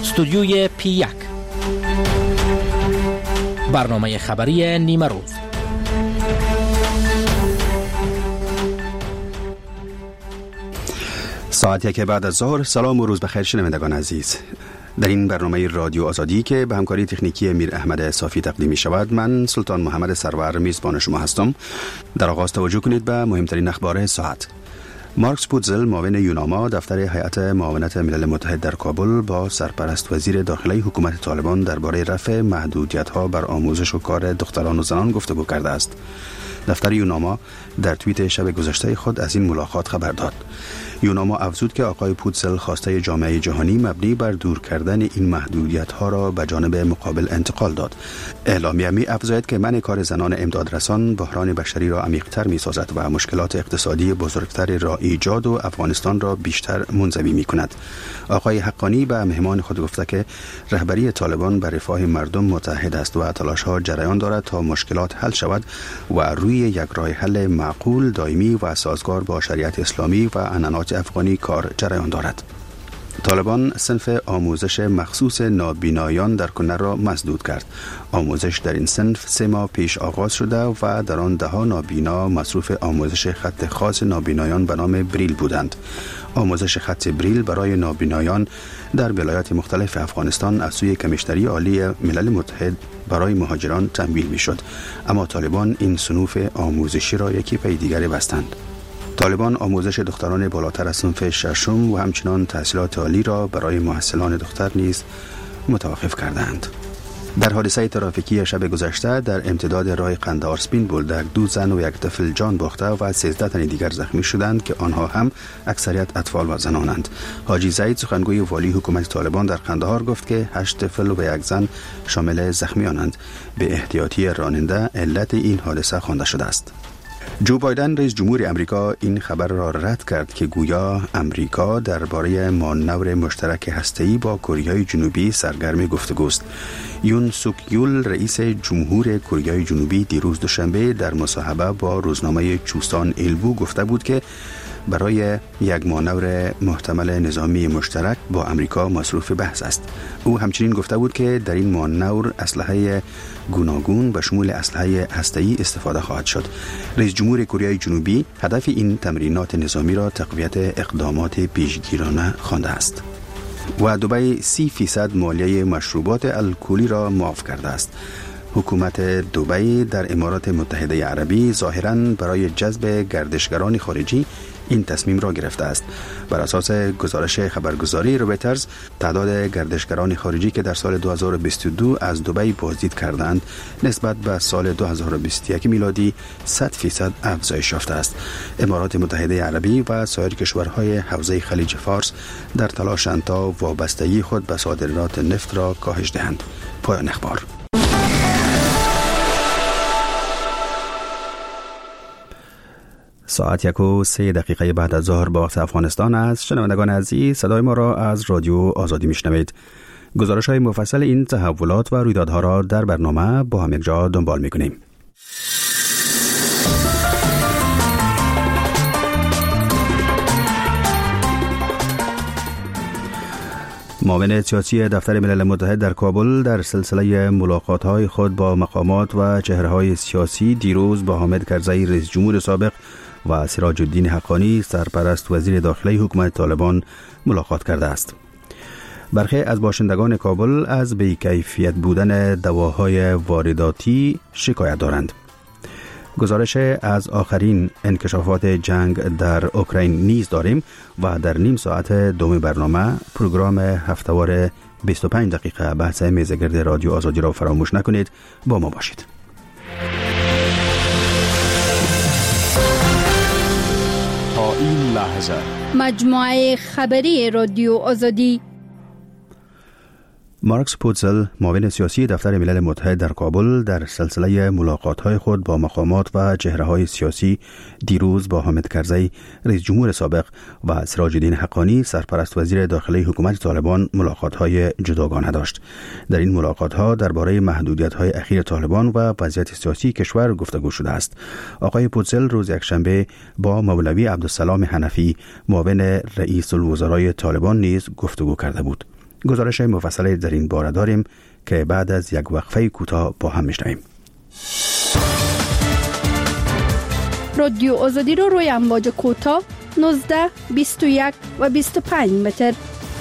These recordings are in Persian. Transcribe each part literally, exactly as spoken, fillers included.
استودیوی پی یک، برنامه خبری نیمه روز. ساعت یک بعد از ظهر. سلام و روز بخیر شنوندگان عزیز. در این برنامه رادیو آزادی که به همکاری تکنیکی میر احمد صافی تقدیم می شود، من سلطان محمد سرور میزبان شما هستم. در آغاز توجه کنید به مهمترین اخبار ساعت. مارکس پوتزل، معاون یوناما دفتر هیئت معاونت ملل متحد در کابل، با سرپرست وزیر داخلی حکومت طالبان درباره رفع محدودیت‌ها بر آموزش و کار دختران و زنان گفتگو کرده است. دفتر یوناما در توییت شب گذشته خود از این ملاقات خبر داد. یوناما افزود که آقای پوتزل خواسته جامعه جهانی مبنی بر دور کردن این محدودیت‌ها را به جانب مقابل انتقال داد. اعلامیه می افزاید که منع کار زنان امدادرسان بحران بشری را عمیق‌تر می‌سازد و مشکلات اقتصادی بزرگتری را ایجاد و افغانستان را بیشتر منزوی می‌کند. آقای حقانی به مهمان خود گفته که رهبری طالبان بر رفاه مردم متحد است و تلاش‌ها جریان دارد تا مشکلات حل شود و روی یک راه حل معقول، دائمی و سازگار با شریعت اسلامی و عنعنات افغانی کار جریان دارد. طالبان صنف آموزش مخصوص نابینایان در کنر را مسدود کرد. آموزش در این صنف سه ماه پیش آغاز شده و در آن ده ها نابینا مصروف آموزش خط خاص نابینایان به نام بریل بودند. آموزش خط بریل برای نابینایان در ولایات مختلف افغانستان از سوی کمیشنری عالی ملل متحد برای مهاجران تمویل می‌شد، اما طالبان این صنوف آموزشی را یکی پی دیگری بستند. طالبان آموزش دختران بالاتر از صنف ششم و همچنان تحصیلات عالی را برای محصلان دختر نیز متوقف کردند. در حادثه ترافیکی شب گذشته در امتداد راه قندهار سپین بولدک دو زن و یک طفل جان باخته و سیزده تن دیگر زخمی شدند که آنها هم اکثریت اطفال و زنانند. حاجی زید، سخنگوی والی حکومت طالبان در قندهار، گفت که هشت طفل و یک زن شامل زخمیانند. به احتیاطی راننده علت این حادثه خوانده شده است. جو بایدن، رئیس جمهور امریکا، این خبر را رد کرد که گویا امریکا درباره مانور مشترک هسته‌ای با کره جنوبی سرگرم گفتگوست. یون سوک یول، رئیس جمهور کره جنوبی، دیروز دوشنبه در مصاحبه با روزنامه چوسان ایلبو گفته بود که برای یک مانور محتمل نظامی مشترک با امریکا مصروف بحث است. او همچنین گفته بود که در این مانور اسلحه گوناگون به شمول اسلحه هسته‌ای استفاده خواهد شد. رئیس جمهور کره جنوبی هدف این تمرینات نظامی را تقویت اقدامات پیشگیرانه خوانده است. و دبی سی فیصد مالیه مشروبات الکلی را معاف کرده است. حکومت دبی در امارات متحده عربی ظاهراً برای جذب گردشگران خارجی این تصمیم را گرفته است. بر اساس گزارش خبرگزاری رویترز، تعداد گردشگران خارجی که در سال دو هزار و بیست و دو از دبی بازدید کردند نسبت به سال دو هزار و بیست و یک میلادی صد فیصد افزایش یافته است. امارات متحده عربی و سایر کشورهای حوزه خلیج فارس در تلاشند تا وابستگی خود به صادرات نفت را کاهش دهند. پایان اخبار. ساعت یک و سه دقیقه بعد از ظهر با وقت افغانستان است. شنوندگان عزیز، صدای ما را از رادیو آزادی میشنوید. گزارش های مفصل این تحولات و رویدادها را در برنامه با هم یک جا دنبال میکنیم. معاون سیاسی دفتر ملل متحد در کابل در سلسله ملاقات‌های خود با مقامات و چهره‌های سیاسی دیروز با حامد کرزی، رئیس جمهور سابق، و سراج الدین حقانی، سرپرست وزیر داخلی حکومت طالبان، ملاقات کرده است. برخی از باشندگان کابل از بی‌کیفیت بودن دواهای وارداتی شکایت دارند. گزارش از آخرین انکشافات جنگ در اوکراین نیز داریم و در نیم ساعت دوم برنامه پروگرام هفته‌وار بیست و پنج دقیقه بحث میزگرد رادیو آزادی را فراموش نکنید. با ما باشید. تا این لحظه مجموعه خبری رادیو آزادی. مارکس پوتزل، معاون سیاسی دفتر ملل متحد در کابل، در سلسله ملاقات‌های خود با مقامات و چهره‌های سیاسی دیروز با حامد کرزی، رئیس جمهور سابق، و سراج الدین حقانی، سرپرست وزیر داخلی حکومت طالبان، ملاقات‌های جداگانه داشت. در این ملاقات‌ها درباره محدودیت‌های اخیر طالبان و وضعیت سیاسی کشور گفتگو شده است. آقای پوتزل روز یکشنبه با مولوی عبدالسلام حنفی، معاون رئیس الوزرای طالبان نیز گفتگو کرده بود. گزارش مفصلی در این باره داریم که بعد از یک وقفه کوتاه با هم میشنویم. رادیو آزادی رو روی امواج کوتاه نوزده، بیست و یک و بیست و پنج متر.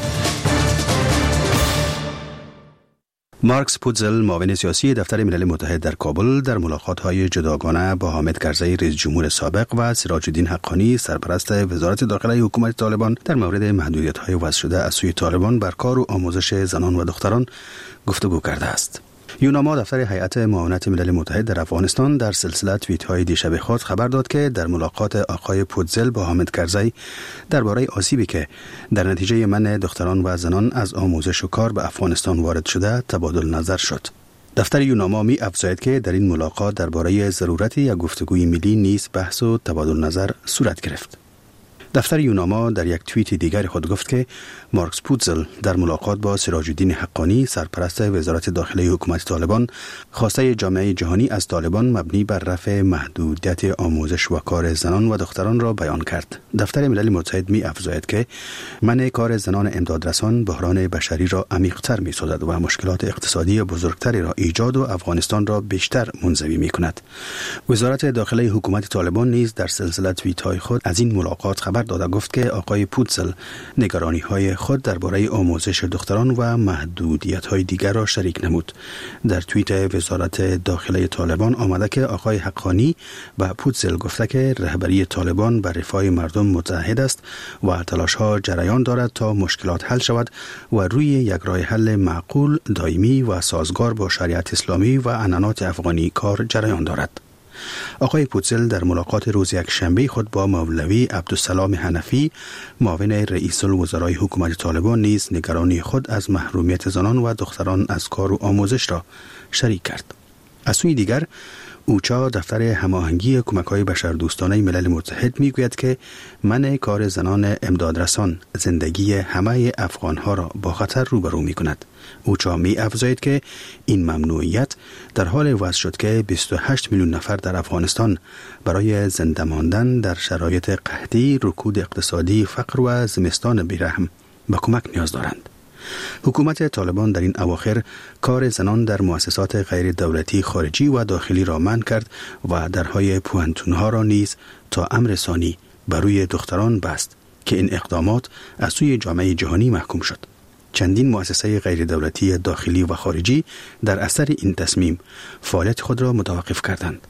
مارکس پوتزل، معاون سیاسی دفتر ملل متحد در کابل، در ملاقات‌های جداگانه با حامد کرزی رئیس جمهور سابق و سراج الدین حقانی سرپرست وزارت داخله حکومت طالبان در مورد محدودیت‌های وضع شده از سوی طالبان بر کار و آموزش زنان و دختران گفتگو کرده است. یوناما، دفتر هیئت معاونت ملل متحد در افغانستان، در سلسله توییت‌های دیشب خود خبر داد که در ملاقات آقای پوتزل با حامد کرزی درباره آسیبی که در نتیجه منع دختران و زنان از آموزش و کار به افغانستان وارد شده تبادل نظر شد. دفتر یوناما می افزاید که در این ملاقات درباره ضرورت یک گفتگوی ملی نیز بحث و تبادل نظر صورت گرفت. دفتر یوناما در یک توییت دیگر خود گفت که مارکس پوتزل در ملاقات با سراج الدین حقانی سرپرست وزارت داخله حکومت طالبان خواسته جامعه جهانی از طالبان مبنی بر رفع محدودیت آموزش و کار زنان و دختران را بیان کرد. دفتر ملل متحد می افزاید که منع کار زنان امدادرسان بحران بشری را عمیق‌تر می سازد و مشکلات اقتصادی بزرگتری را ایجاد و افغانستان را بیشتر منزوی می کند. وزارت داخله حکومت طالبان نیز در سلسله توییت‌های خود از این ملاقات خبر داده گفت که آقای پوتزل نگرانی‌های خود درباره آموزش دختران و محدودیت‌های دیگر را شریک نمود. در توییت وزارت داخله طالبان آمده که آقای حقانی و پوتزل گفته که رهبری طالبان بر رفاه مردم متعهد است و تلاش‌ها جریان دارد تا مشکلات حل شود و روی یک راه حل معقول، دائمی و سازگار با شریعت اسلامی و عنعنات افغانی کار جریان دارد. آقای پوتزل در ملاقات روز یک شنبه خود با مولوی عبدالسلام حنفی، معاون رئیس الوزرای حکومت طالبان، نیز نگرانی خود از محرومیت زنان و دختران از کار و آموزش را شریک کرد. از سوی دیگر، اوچا، دفتر هماهنگی کمک‌های بشردوستانه ملل متحد، میگوید که منع کار زنان امدادرسان زندگی همه افغان‌ها را با خطر روبرو می‌کند. اوچا می افزاید که این ممنوعیت در حال وضع شد که بیست و هشت میلیون نفر در افغانستان برای زنده ماندن در شرایط قحطی، رکود اقتصادی، فقر و زمستان بیرحم به کمک نیاز دارند. حکومت طالبان در این اواخر کار زنان در مؤسسات غیر دولتی خارجی و داخلی را منع کرد و درهای پوهنتون‌ها را نیز تا امر ثانی بر روی دختران بست که این اقدامات از سوی جامعه جهانی محکوم شد. چندین مؤسسه غیر دولتی داخلی و خارجی در اثر این تصمیم فعالیت خود را متوقف کردند.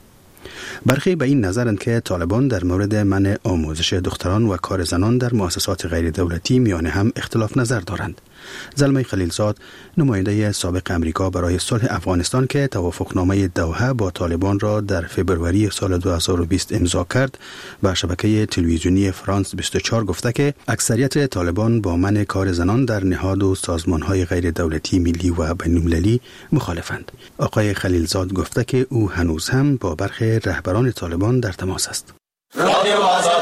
برخی به این نظرند که طالبان در مورد منع آموزش دختران و کار زنان در مؤسسات غیر دولتی میان هم اختلاف نظر دارند. زلمه خلیلزاد، نماینده سابق امریکا برای صلح افغانستان که توافقنامه دوحه با طالبان را در فوریه سال دو هزار و بیست امضا کرد، به شبکه تلویزیونی فرانس بیست و چهار گفته که اکثریت طالبان با منع کار زنان در نهاد و سازمان‌های غیر دولتی ملی و بین‌المللی مخالفند. آقای خلیلزاد گفته که او هنوز هم با برخی رهبران طالبان در تماس است. رادیو آزادی.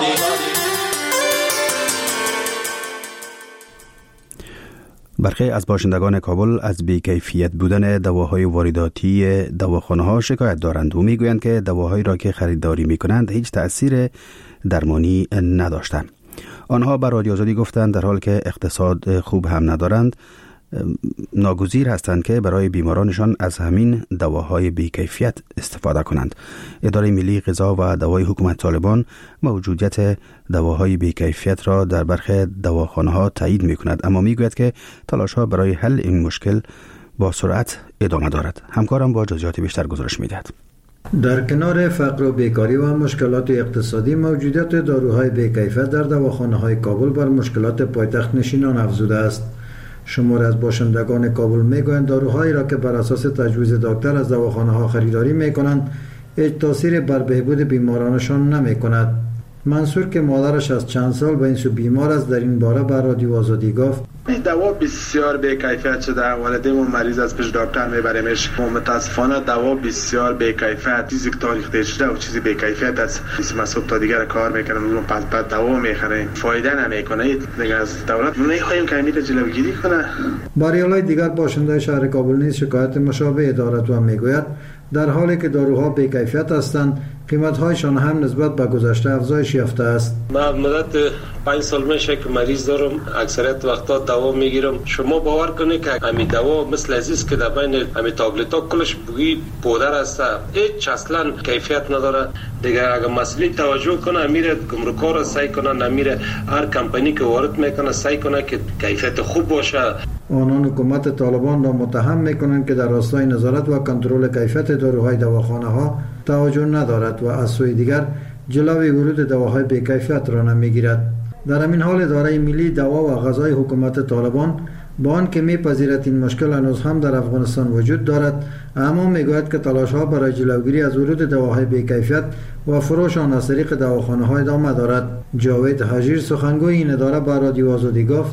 برخی از باشندگان کابل از بی‌کیفیت بودن دواهای وارداتی دواخانه‌ها شکایت دارند و میگویند که دواهایی را که خریداری میکنند هیچ تأثیر درمانی نداشتند. آنها بر رادیو آزادی گفتند در حال که اقتصاد خوب هم ندارند، ناگزیر هستند که برای بیمارانشان از همین دواهای بی‌کیفیت استفاده کنند. اداره ملی غذا و دوای حکومت طالبان موجودیت دواهای بی‌کیفیت را در برخی دواخانه‌ها تایید می‌کند، اما می‌گوید که تلاش‌ها برای حل این مشکل با سرعت ادامه دارد. همکارم با جزئیات بیشتر گزارش می‌دهد. در کنار فقر و بیکاری و مشکلات اقتصادی، موجودیت داروهای بی‌کیفیت در دواخانه‌های کابل بر مشکلات پایتخت نشینان افزوده است. شمار از باشندگان کابل میگویند داروهایی را که بر اساس تجویز دکتر از دواخانه‌ها خریداری میکنند هیچ تاثیر بر بهبود بیمارانشان نمیکند. منصور که مادرش از چند سال به این سو بیمار است در این باره بر رادیو آزادی گفت: دوا بسیار بی‌کیفیت شده، والدین مریض از پیش دکتر میبریمش. متاسفانه دوا بسیار بی‌کیفیت، چیزی که تاریخ شده و چیزی بی‌کیفیت است. اسم صبح تا دیگر کار میکنم، اون پس بعد دوا میخریم، فایده نمیکنه. دیگه از دولت نمیخوایم که همین جلوگیری کنه. بریالای دیگر باشنده شهر کابل نیز شکایت مشابه دارد و میگوید در حالی که داروها بی‌کیفیت هستند، قیمت‌هایشان هم نسبت به گذشته افزایش یافته است. من مدت پنج سال میشه که مریض دارم، اکثریت وقتا دوا میگیرم. شما باور کنید که همین دوا مثل عزیز که در بین همین تابلت‌ها کلش بوی پودر است، هیچ اصلا کیفیت نداره. دیگه اگر مسئله توجه کنه، میره گمرک‌ها را سعی کنه، نمیره هر کمپانی که وارد میکنه سعی کنه که کیفیت خوب باشه. آنان حکومت طالبان را متهم میکنند که در راستای نظارت و کنترل کیفیت داروهای دواخانه‌ها توجه ندارد و از سوی دیگر جلوی ورود دواهای بی‌کیفیت را نمیگیرد. در همین حال اداره ملی دوا و غذای حکومت طالبان با آنکه میپذیرد این مشکل هنوز هم در افغانستان وجود دارد، اما میگوید که تلاش‌ها برای جلوگیری از ورود دواهای بی‌کیفیت و فروش آن از طریق دواخانه‌ها ادامه دارد. جاوید حجیر سخنگوی این اداره به رادیو آزادی گفت: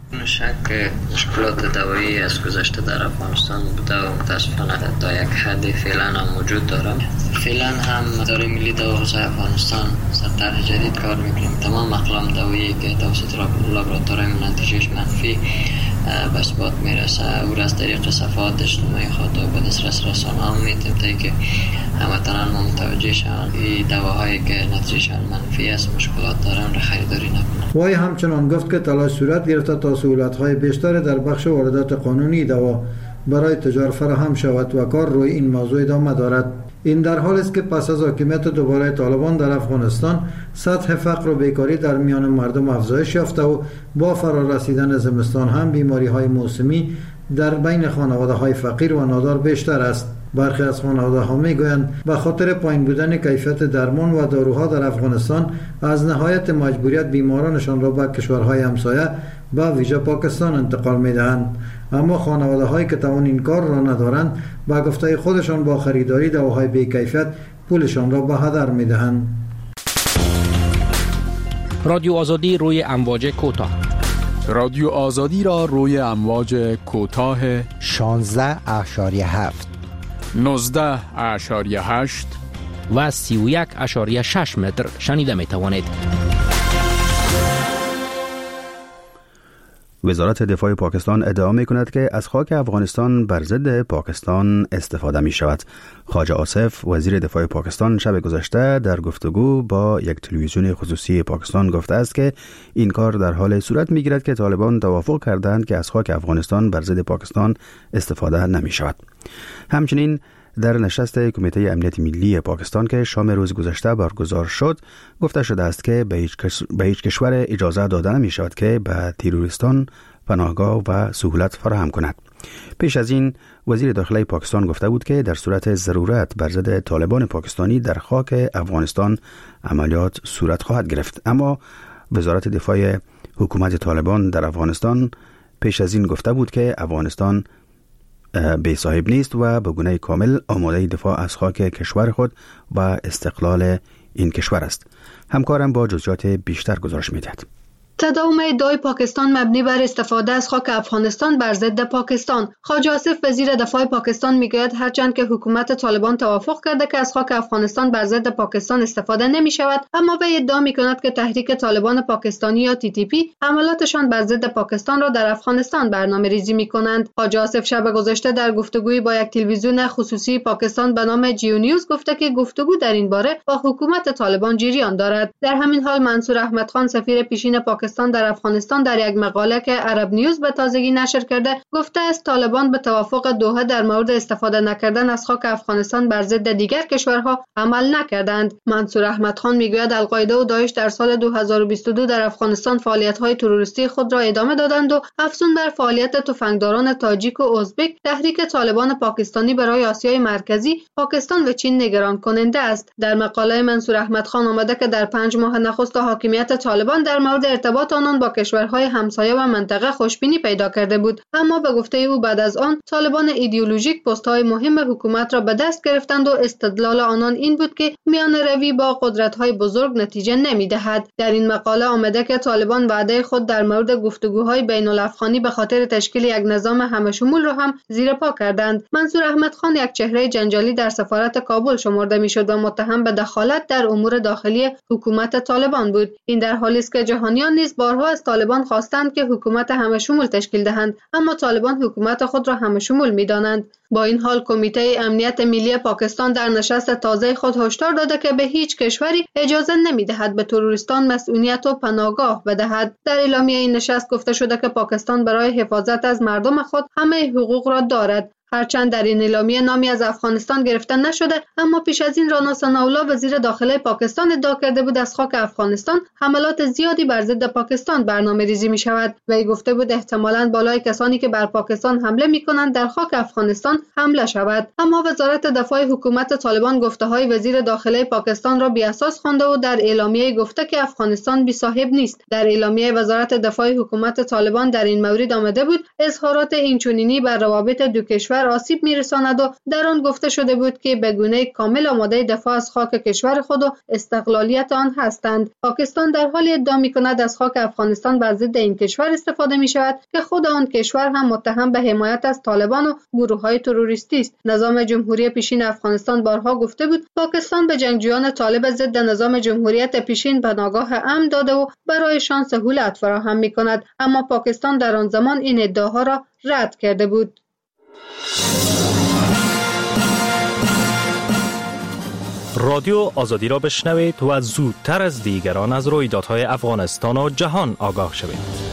شک مشکلات دوایی از گذشته در افغانستان بوده و متاسفانه تا یک حدی فعلا هم وجود دارد. فعلا هم اداره ملی دوا و غذای افغانستان سر طرح جدید کار میکنیم. تمام اقلام دوایی که توسط لابراتوارهای نتیجهش منفی به اثبات میرسه، او را از طریق صفحات اجتماعی خود و به دسترس رسانه‌ها میتیم تا که هموطنان ما متوجه شوند این دواهایی که نتیجهشان منفی است مشکلات دارن را خریداری نکنند. وی همچنان گفت که تلاش صورت گرفته تا سهولت‌های بیشتر در بخش واردات قانونی دوا برای تجار فراهم شود و کار روی این موضوع ادامه دارد. این در حالی است که پس از حاکمیت دوباره طالبان در افغانستان سطح فقر و بیکاری در میان مردم افزایش یافته و با فرارسیدن زمستان هم بیماری‌های موسمی در بین خانواده‌های فقیر و نادار بیشتر است. برخی از خانواده‌ها می‌گویند به خاطر پایین بودن کیفیت درمان و داروها در افغانستان از نهایت مجبوریت بیمارانشان را به کشورهای همسایه به ویژه پاکستان انتقال می‌دهند. اما خانواده‌هایی که توان این کار را ندارند به گفته خودشان با خریداری دواهای بی‌کیفیت پولشان را به هدر می‌دهند. رادیو آزادی روی امواج کوتاه. رادیو آزادی را روی امواج کوتاه شانزده اشاریه هفت، نوزده اشاریه هشت و سی و یک اشاریه شش متر شنیده می توانید. وزارت دفاع پاکستان ادعا می کند که از خاک افغانستان بر ضد پاکستان استفاده می شود. خواجه آصف وزیر دفاع پاکستان شب گذشته در گفتگو با یک تلویزیون خصوصی پاکستان گفته است که این کار در حال صورت می گیرد که طالبان توافق کردند که از خاک افغانستان بر ضد پاکستان استفاده نمی شود. همچنین در نشست کمیته امنیت ملی پاکستان که شام روز گذشته برگزار شد گفته شده است که به هیچ, کس... به هیچ کشور اجازه داده نمی شود که به تروریستان پناهگاه و سهولت فراهم کند. پیش از این وزیر داخلی پاکستان گفته بود که در صورت ضرورت بر ضد طالبان پاکستانی در خاک افغانستان عملیات صورت خواهد گرفت. اما وزارت دفاع حکومت طالبان در افغانستان پیش از این گفته بود که افغانستان بی صاحب نیست و به گونه کامل آماده دفاع از خاک کشور خود و استقلال این کشور است. همکارم با جزئیات بیشتر گزارش می‌دهد. تداوم ادعای پاکستان مبنی بر استفاده از خاک افغانستان بر ضد پاکستان. خواجه آصف وزیر دفاع پاکستان میگوید هرچند که حکومت طالبان توافق کرده که از خاک افغانستان بر ضد پاکستان استفاده نمی شود، اما وی ادعا می کند که تحریک طالبان پاکستانی یا تی تی پی حملاتشان بر ضد پاکستان را در افغانستان برنامه ریزی می کنند. خواجه آصف شب گذشته در گفتگویی با یک تلویزیون خصوصی پاکستان به نام جیو نیوز گفته که گفتگو در این باره با حکومت طالبان جریان دارد. در همین حال منصور احمد خان سفیر پیشین پاکستان در افغانستان در یک مقاله که عرب نیوز به تازگی نشر کرده گفته است طالبان به توافق دوحه در مورد استفاده نکردن از خاک افغانستان بر ضد دیگر کشورها عمل نکردند. منصور احمد خان میگوید القاعده و داعش در سال دو هزار و بیست و دو در افغانستان فعالیت‌های تروریستی خود را ادامه دادند و افزون بر فعالیت تفنگداران تاجیک و ازبک، تحریک طالبان پاکستانی برای آسیای مرکزی، پاکستان و چین نگران کننده است. در مقاله منصور احمد خان آمده که در پنج ماه نخست حاکمیت طالبان در مورد ارتباط آنان با کشورهای همسایه و منطقه خوشبینی پیدا کرده بود، اما به گفته او بعد از آن طالبان ایدئولوژیک پست‌های مهم حکومت را به دست گرفتند و استدلال آنان این بود که میان روی با قدرت‌های بزرگ نتیجه نمی‌دهد. در این مقاله آمده که طالبان وعده خود در مورد گفتگوهای بین‌الافغانی به خاطر تشکیل یک نظام همه‌شمول را هم زیر پا کردند. منصور احمد خان یک چهره جنجالی در سفارت کابل شمرده می‌شد و متهم به دخالت در امور داخلی حکومت طالبان بود. این در حالی است که جهانیان نیز بارها از طالبان خواستند که حکومت همه شمول تشکیل دهند، اما طالبان حکومت خود را همه شمول می‌دانند. با این حال کمیته امنیت ملی پاکستان در نشست تازه خود هشدار داده که به هیچ کشوری اجازه نمی‌دهد به تروریستان مسئولیت و پناهگاه بدهد. در اعلامیه این نشست گفته شده که پاکستان برای حفاظت از مردم خود همه حقوق را دارد. هرچند در این اعلامیه نامی از افغانستان گرفته نشده، اما پیش از این رانا ثناءالله وزیر داخله پاکستان ادعا کرده بود از خاک افغانستان حملات زیادی بر ضد پاکستان برنامه ریزی می شود. وی گفته بود احتمالاً بالای کسانی که بر پاکستان حمله می کنند در خاک افغانستان حمله شود. اما وزارت دفاع حکومت طالبان گفته های وزیر داخله پاکستان را بی اساس خوانده و در اعلامیه گفته که افغانستان بی صاحب نیست. در اعلامیه وزارت دفاع حکومت طالبان در این مورد آمده بود اظهارات اینچنینی بر روابط دو کشور آسیب میرساند و در آن گفته شده بود که به گونه کامل آماده دفاع از خاک کشور خود و استقلالیت آن هستند. پاکستان در حالی ادعا می‌کند از خاک افغانستان بر ضد این کشور استفاده می‌شود که خود آن کشور هم متهم به حمایت از طالبان و گروه‌های تروریستی است. نظام جمهوری پیشین افغانستان بارها گفته بود پاکستان به جنگجویان طالب ضد نظام جمهوریت پیشین پناهگاه امن داده و برایشان سهولت فراهم می‌کند، اما پاکستان در آن زمان این ادعاها را رد کرده بود. رادیو آزادی را بشنوید و زودتر از دیگران از رویدادهای افغانستان و جهان آگاه شوید.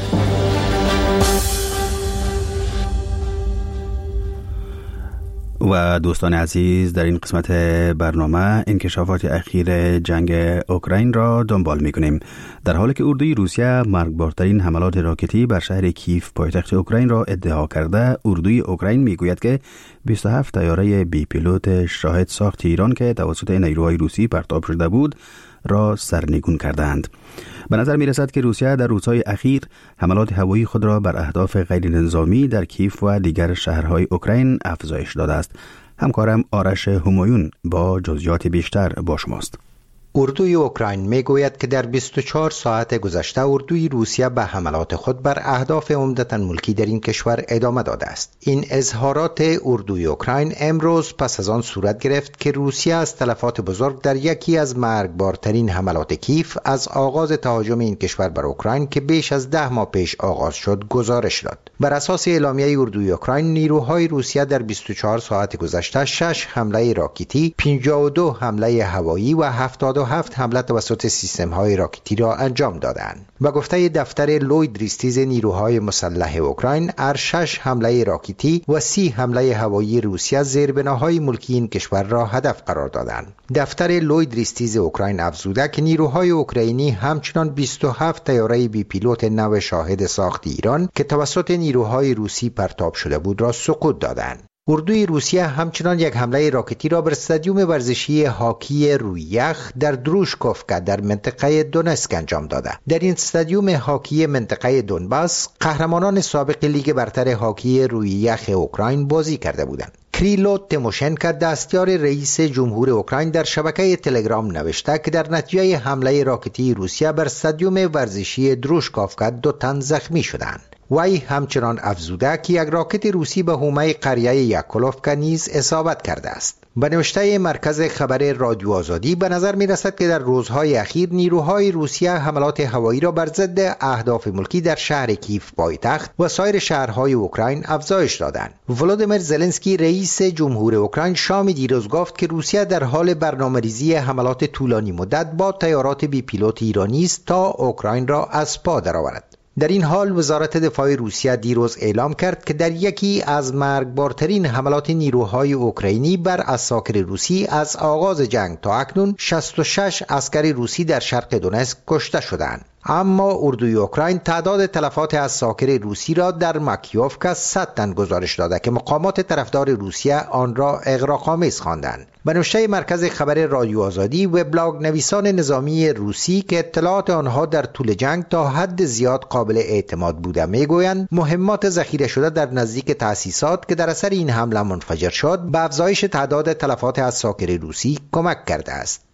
و دوستان عزیز، در این قسمت برنامه انکشافات اخیر جنگ اوکراین را دنبال می‌کنیم. در حالی که اردوی روسیه مرگبارترین حملات راکتی بر شهر کیف پایتخت اوکراین را ادعا کرده، اردوی اوکراین میگوید که بیست و هفت طیاره بی پیلوت شاهد ساخت ایران که توسط نیروهای روسی پرتاب شده بود را سرنگون کردند. به نظر می رسد که روسیه در روزهای اخیر حملات هوایی خود را بر اهداف غیر نظامی در کیف و دیگر شهرهای اوکراین افزایش داده است. همکارم آرش همایون با جزئیات بیشتر با شماست. اردوی اوکراین میگوید که در بیست و چهار ساعت گذشته اردوی روسیه به حملات خود بر اهداف عمدتاً ملکی در این کشور ادامه داده است. این اظهارات اردوی اوکراین امروز پس از آن صورت گرفت که روسیه از تلفات بزرگ در یکی از مرگبارترین حملات کیف از آغاز تهاجم این کشور بر اوکراین که بیش از ده ماه پیش آغاز شد گزارش داد. بر اساس اعلامیه اردوی اوکراین، نیروهای روسیه در بیست و چهار ساعت گذشته شش حمله راکتی، پنجاه و دو حمله هوایی و هفتاد و هفت حمله توسط سیستم‌های راکتی را انجام دادند. و گفته دفتر لوید ریستیز نیروهای مسلح اوکراین، هر شش حمله راکتی و سی حمله هوایی روسیه زیربناهای ملکی این کشور را هدف قرار دادند. دفتر لوید ریستیز اوکراین افزوده که نیروهای اوکراینی همچنان بیست و هفت طیاره بی پیلوت نو شاهد ساخت ایران که توسط نیروهای روسی پرتاب شده بود را سقوط دادند. اردوی روسیه همچنان یک حمله راکتی را بر استادیوم ورزشی هاکی روی یخ در دروشکوفکا در منطقه دونسک انجام داده. در این استادیوم هاکی منطقه دونباس قهرمانان سابق لیگ برتر هاکی روی یخ اوکراین بازی کرده بودند. کریلو تیموشنکو دستیار رئیس جمهور اوکراین در شبکه تلگرام نوشته که در نتیجه حمله راکتی روسیه بر استادیوم ورزشی دروشکوفکا دو تن زخمی شدند. وی همچنان افزوده که یک راکت روسی به حومه قریه یکولوفکا نیز اصابت کرده است. به نوشته مرکز خبر رادیو آزادی به نظر می رسد که در روزهای اخیر نیروهای روسیه حملات هوایی را بر ضد اهداف ملکی در شهر کیف پایتخت و سایر شهرهای اوکراین افزایش دادند. ولودیمیر زلنسکی رئیس جمهور اوکراین شام دیروز گفت که روسیه در حال برنامه‌ریزی حملات طولانی مدت با طیارات بی پیلوت ایرانی است تا اوکراین را از پا درآورد. در این حال وزارت دفاع روسیه دیروز اعلام کرد که در یکی از مرگبارترین حملات نیروهای اوکراینی بر عساکر روسی از آغاز جنگ تا اکنون شصت و شش عسکر روسی در شرق دونسک کشته شدند. اما اردوی اوکراین تعداد تلفات عساکر روسی را در ماکیوفکا صد تن گزارش داده که مقامات طرفدار روسیه آن را اغراق‌آمیز خواندند. به نوشته مرکز خبر رادیو آزادی، وبلاگ نویسان نظامی روسی که اطلاعات آنها در طول جنگ تا حد زیاد قابل اعتماد بوده میگویند مهمات ذخیره شده در نزدیک تأسیسات که در اثر این حمله منفجر شد به افزایش تعداد تلفات عساکر روسی کمک کرده است.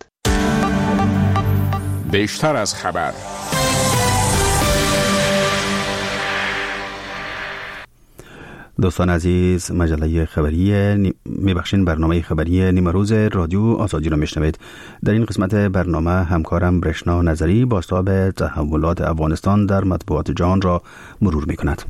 بیشتر از خبر. دوستان عزیز، مجله خبری میبخشین برنامه خبری نیمه روز رادیو آزادی را میشنوید. در این قسمت برنامه همکارم رشنا نظری بازتاب تحولات افغانستان در مطبوعات جهان را مرور میکند.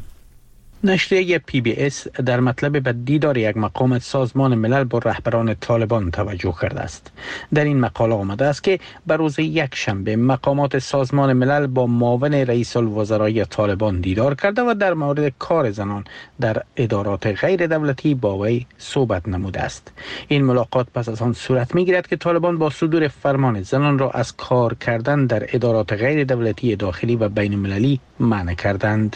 نشریه پی بی اس در مطلب به دیدار یک مقام سازمان ملل با رهبران طالبان توجه کرده است. در این مقاله آمده است که بر روز یک شنبه مقامات سازمان ملل با معاون رئیس الوزرای طالبان دیدار کرده و در مورد کار زنان در ادارات غیر دولتی با وی صحبت نموده است. این ملاقات پس از آن صورت می‌گیرد که طالبان با صدور فرمان زنان را از کار کردن در ادارات غیر دولتی داخلی و بین المللی منع کردند.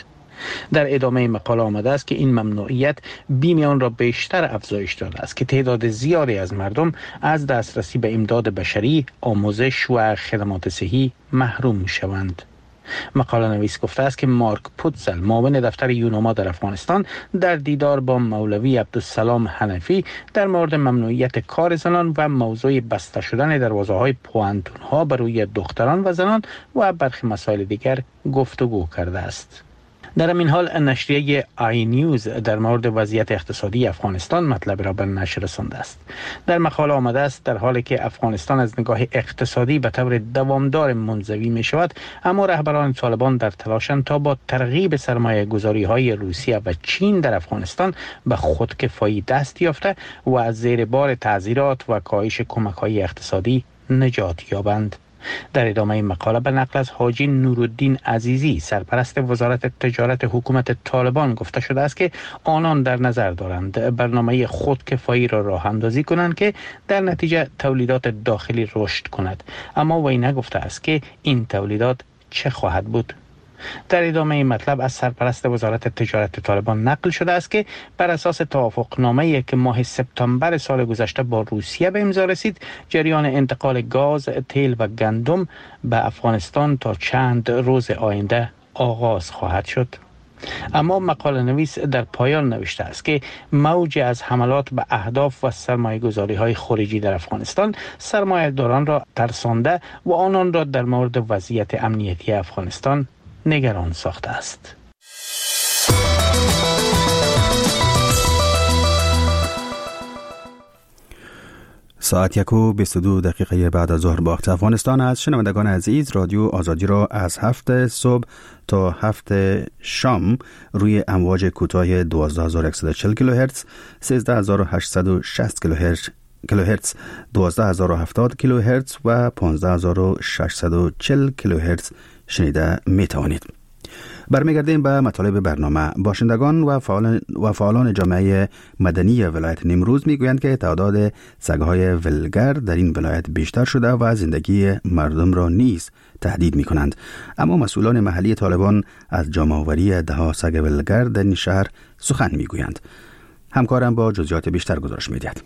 در ادامه مقاله آمده است که این ممنوعیت بیم آن را بیشتر افزایش داده است که تعداد زیادی از مردم از دسترسی به امداد بشری، آموزش و خدمات صحی محروم می‌شوند. مقاله نویس گفته است که مارک پوتزل، معاون دفتر یوناما در افغانستان، در دیدار با مولوی عبدالسلام حنفی در مورد ممنوعیت کار زنان و موضوع بسته شدن دروازه‌های پوانتون‌ها برای دختران و زنان و برخی مسائل دیگر گفتگو کرده است. در همین حال نشریه آی نیوز در مورد وضعیت اقتصادی افغانستان مطلب را به نشر رسانده است. در مقاله آمده است در حالی که افغانستان از نگاه اقتصادی به طور دوامدار منزوی می شود، اما رهبران طالبان در تلاشند تا با ترغیب سرمایه گذاری های روسیه و چین در افغانستان به خودکفایی دست یافته و از زیر بار تعزیرات و کاهش کمک های اقتصادی نجات یابند. در ادامه مقاله به نقل از حاجی نورالدین عزیزی، سرپرست وزارت تجارت حکومت طالبان، گفته شده است که آنان در نظر دارند برنامه خودکفایی را راه اندازی کنند که در نتیجه تولیدات داخلی رشد کند، اما وی نگفته است که این تولیدات چه خواهد بود. در ادامه این مطلب از سرپرست وزارت تجارت طالبان نقل شده است که بر اساس توافقنامه‌ای که ماه سپتامبر سال گذشته با روسیه به امضا رسید، جریان انتقال گاز، تیل و گندم به افغانستان تا چند روز آینده آغاز خواهد شد. اما مقاله نویس در پایان نوشته است که موج از حملات به اهداف و سرمایه گذاری های خارجی در افغانستان سرمایه داران را ترسانده و آنان را در مورد وضعیت امنیتی افغانستان نگران ساخته است. ساعت یک و بیست و دو دقیقه بعد از ظهر با وقت افغانستان است. شنوندگان عزیز، رادیو آزادی را از هفت صبح تا هفت شام روی امواج کوتاه دوازده هزار و صد و چهل کیلوهرتز، سیزده هزار و هشتصد و شصت کیلوهرتز، دوازده هزار و هفتاد کیلوهرتز و پانزده هزار و ششصد و چهل کیلوهرتز شنیده می توانید. برمیگردیم به مطالب برنامه. باشندگان و فعالان, و فعالان جامعه مدنی ولایت نیمروز میگویند که تعداد سگ‌های ولگر در این ولایت بیشتر شده و زندگی مردم را نیز تهدید می کنند. اما مسئولان محلی طالبان از جمع‌آوری ده‌ها سگ ولگر در این شهر سخن میگویند. همکارم با جزئیات بیشتر گزارش می‌دهد.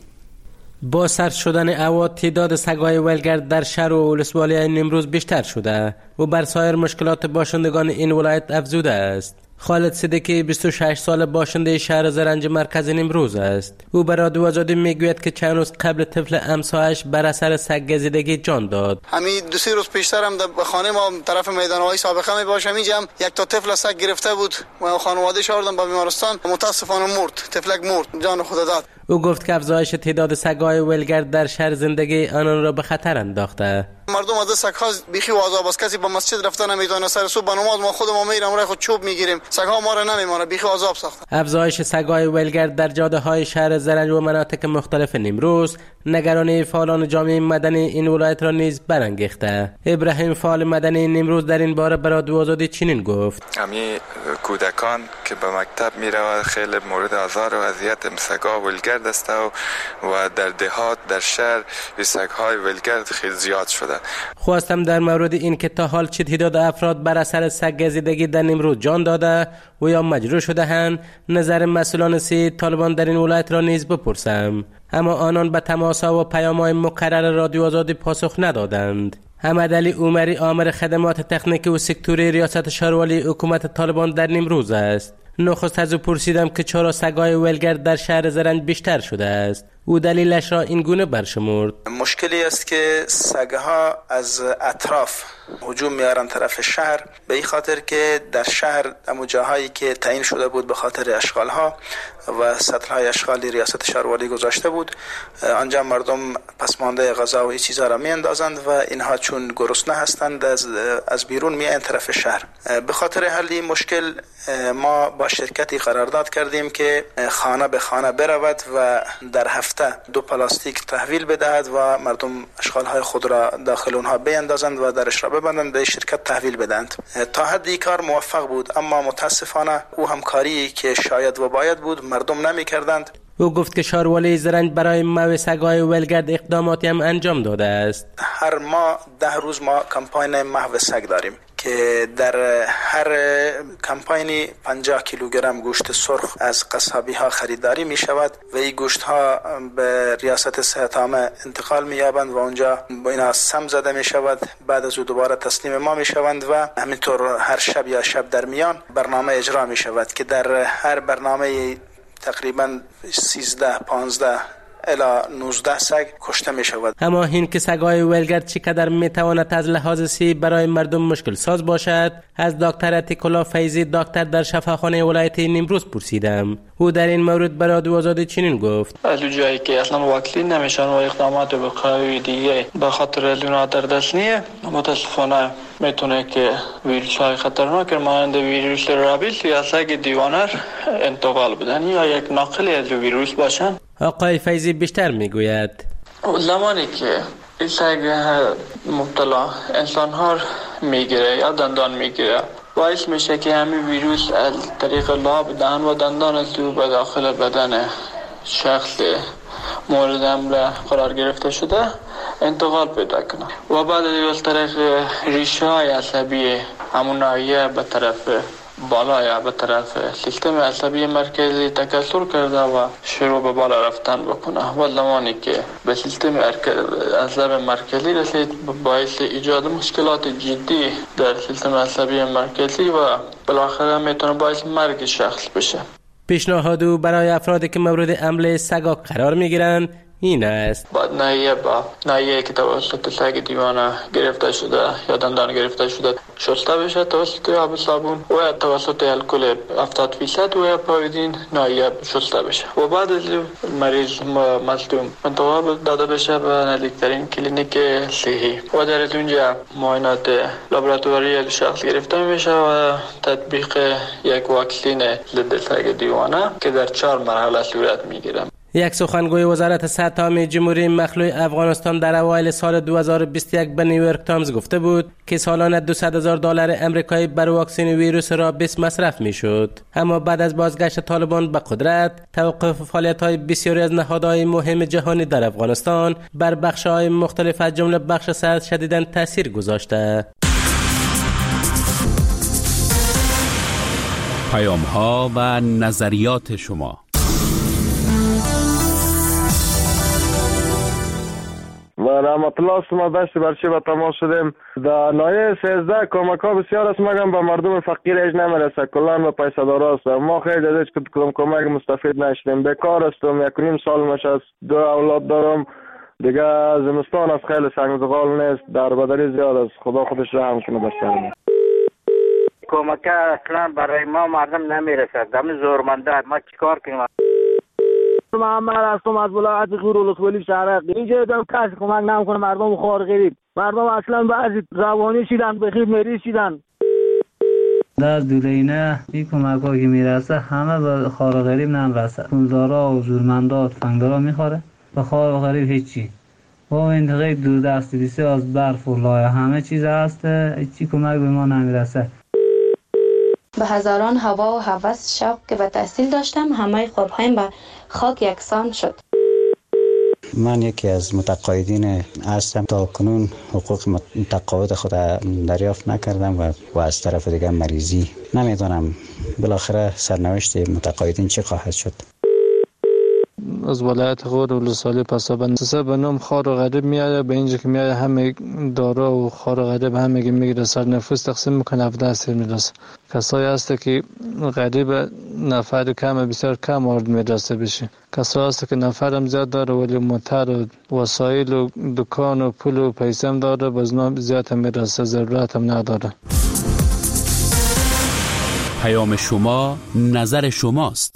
با سرد شدن هوا تعداد سگ‌های ولگر در شهر و ولسوالی نیمروز بیشتر شده و بر سایر مشکلات باشندگان این ولایت افزوده است. خالد صدیقی بیست و شش سال باشنده شهر زرنج مرکز نیمروز است. او به رادیو آزادی میگوید که چند روز قبل طفل امسایش بر اثر سگ گزیدگی جان داد. همین دو سه روز پیشتر هم در خانه ما طرف میدان‌های سابقه می باشم اینجا یک تا طفل سگ گرفته بود و خانواده‌اش آوردن به بیمارستان، متاسفانه مرد. طفلک مرد، جان خود داد. او گفت که افزایش تعداد سگ‌های ولگر در شهر زندگی آنان را به خطر انداخته. مردم از سگ‌ها بیخی و عذاب است. کسی به مسجد رفتن نمیتونه. سر صبح به نماز ما خودمون میریم راه خود چوب میگیریم. سگ‌ها ما را نمیمونه، بیخی عذاب ساخته. افزایش سگ‌های ولگر در جاده‌های شهر زرنج و مناطق مختلف نیمروز نگرانی فعالان جامعه مدنی این ولایت را نیز برانگیخته. ابراهیم، فعال مدنی نیمروز، در این باره به رادیو آزادی چنین گفت: امی کودکان که به مکتب میروند خیلی مورد آزار و اذیت سگ‌ها ولگر است و در دهات در شهر سگ‌های ولگر خیلی زیاد شده. خواستم در مورد این که تا حال چه تعداد افراد بر اثر سگ گزیدگی در نیمروز جان داده و یا مجروح شده هستند نظر مسئولان سیاسی طالبان در این ولایت را نیز بپرسم، اما آنان به تماس‌ها و پیام‌های مکرر رادیو آزادی پاسخ ندادند. حمدعلی عمری، آمر خدمات تکنیکی و سکتوری ریاست شهرولی حکومت طالبان در نیمروز است. نخست از او پرسیدم که چرا سگ‌های ولگر در شهر زرنج بیشتر شده است. او دلیلش را این گونه برشمرد: مشکلی است که سگها از اطراف هجوم میارن طرف شهر، به این خاطر که در شهر اما جاهایی که تعیین شده بود به خاطر اشغالها و سطل‌های اشغالی ریاست شهرواری گذاشته بود، آنجا مردم پسمانده غذا و این چیزا را میاندازند و اینها چون گرسنه هستند از از بیرون میان طرف شهر. به خاطر حل این مشکل ما با شرکتی قرارداد کردیم که خانه به خانه برود و در هفته دو پلاستیک تحویل بدهد و مردم اشغالهای خود را داخل اونها بیاندازند و درش را ببندند، به شرکت تحویل بدهند. تا حدی کار موفق بود، اما متاسفانه او همکاری که شاید و باید بود مردم نمی کردند. او گفت که شاروالی زرنج برای محو سگ‌های ولگرد اقداماتی هم انجام داده است. هر ماه ده روز ما کمپاین محو سگ داریم که در هر کمپاینی پنجاه کیلوگرم گوشت سرخ از قصابی ها خریداری می شود و این گوشت ها به ریاست صحت عامه انتقال می یابند و اونجا با اینا سم زده می شود. بعد از او دوباره تسلیم ما می شوند و همینطور هر شب یا شب در میان برنامه اجرا می شود که در هر برنامه تقریبا سیزده پانزده الی نوزده سگ کشته می شود. اما این که سگ‌های ولگرد چقدر می تواند از لحاظ صحی برای مردم مشکل ساز باشد، از دکتر عتیق‌الله فیضی دکتر در شفاخانه ولایت نیمروز پرسیدم. او در این مورد برای رادیو آزادی چنین گفت: از جایی که اصلا واکسین نمیشن و اقدامات وقایوی دیگه به خاطر لینا در دست نیه، متاسفانه میتونه که ویروس های خطرناک مانند ویروس رابیس یا سگ دیوانر انتقال بدن یا یک ناقلی از ویروس باشن. آقای فیضی بیشتر میگوید: زمانی که این سگ مبتلا انسان ها میگیره یا دندان میگیره، باعث میشه که همین ویروس از طریق لاب دهن و دندان از او به داخل بدن شخص مورد حمله قرار گرفته شده انتقال پیدا کنه و بعد از طریق ریشه های عصبی همون ناحیه به طرف بالا یا به طرف سیستم عصبی مرکزی تکثر کرده و شروع به بالا رفتن بکنه و زمانی که به سیستم عصب مرکزی رسید باعث ایجاد مشکلات جدی در سیستم عصبی مرکزی و بالاخره میتونه باعث مرگ شخص بشه. پیشنهاد او برای افرادی که مورد حمله سگا قرار میگیرند این است: بعد ناحیه با ناحیه که توسط سگ دیوانه گرفته شده یا دندان گرفته شده شسته بشه توسط آب صابون و یا توسط الکل هفتاد درصد و یا پایدین ناحیه شسته بشه و بعد از مریض مصدوم انتقال داده بشه به نزدیکترین کلینیک صحی و در اونجا معاینات لابراتواری شخص گرفته میشه و تطبیق یک واکسین ضد سگ دیوانه که در چهار مرحله صورت میگیره. یک سخنگوی وزارت صحت عامه جمهوری مخلوع افغانستان در اوایل سال دو هزار و بیست و یک به نیویورک تایمز گفته بود که سالانه دویست هزار دلار آمریکایی بر واکسن ویروس رابیس مصرف میشد. اما بعد از بازگشت طالبان به قدرت، توقف فعالیت‌های بسیاری از نهادهای مهم جهانی در افغانستان بر بخش‌های مختلف از جمله بخش صحت شدیداً تاثیر گذاشته. پیام‌ها و نظریات شما. و رحمت الله ما داشت برچه به تماس شدیم در نایه سیزده کمک ها بسیار است مگم به مردم فقیر ایج نمیرسه کلان به پیسه دار است. ما خیلی از که کدام کمک مستفید نشدیم، بیکار هستم، یک نیم سال مش است، دو اولاد دارم دیگه، زمستان از خیلی سنگزغال نیست، در بدنی زیاد است، خدا خودش رحم کنه بسیار. کمک اصلا برای ما مردم نمیرسه، دم زورمنده ما چیکار کنیم؟ محمد هستم از ولایت غور ولسوالی شهرک. اینجا دم کسی کمک نمیکنه مردم خوار غریب. مردم اصلا بعضی روانی شدن، بخیر مریض شدن. در دورینه این کمک ها که میرسه همه به خوار غریب نمیرسه. پولدارا و زورمندا تفنگدارا میخوره، به خوار غریب هیچی. با این غیر دور دستی بسیار از برف و لایه همه چیز هست، هیچی کمک به ما نمیرسه. به هزاران هوا و هوس شوق که به تحصیل داشتم، همه خوابهایم به خاک یکسان شد. من یکی از متقاعدین هستم، تا کنون حقوق متقاعد خود دریافت نکردم و, و از طرف دیگه مریضی. نمیدونم بالاخره سرنوشت متقاعدین چه خواهد شد. از ولایت غور ولسوالی پسابند سه به نام خار و غریب میاد، به اینجا که میاد همه دارا و خار و غریب همه میگیره سر نفوس تقسیم میکنه هفده سیر میرسه. کسایی هست که غریب نفر کم بسیار کم مورد میرسه بشه. کسایی هست که نفرم زیاد داره ولی موتر و وسایل و دکان و پول و پیسه هم داره باز نام زیاد هم میرسه، ضرورت هم نداره. پیام شما نظر شماست.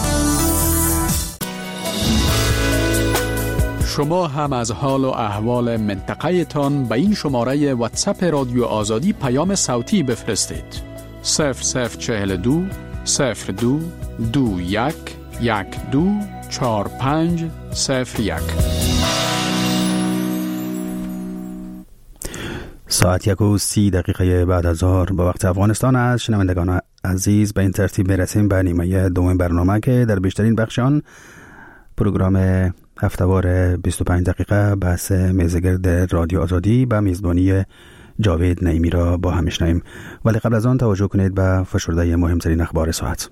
شما هم از حال و احوال منطقه تان به این شماره واتساپ رادیو آزادی پیام صوتی بفرستید. صفر صفر چهل دو صفر دو دو یک یک دو چار پنج صفر یک. ساعت یک و سی دقیقه بعد از ظهر با وقت افغانستان است. شنوندگان عزیز، به این ترتیب میرسیم به نیمه دوم برنامه که در بیشترین بخش آن پروگرام هفتهوار بیست و پنج دقیقه بحث میزگرد رادیو آزادی به میزبانی جاوید نعیمی را با هم میشنویم. ولی قبل از آن توجه کنید به فشرده مهمترین اخبار ساعت.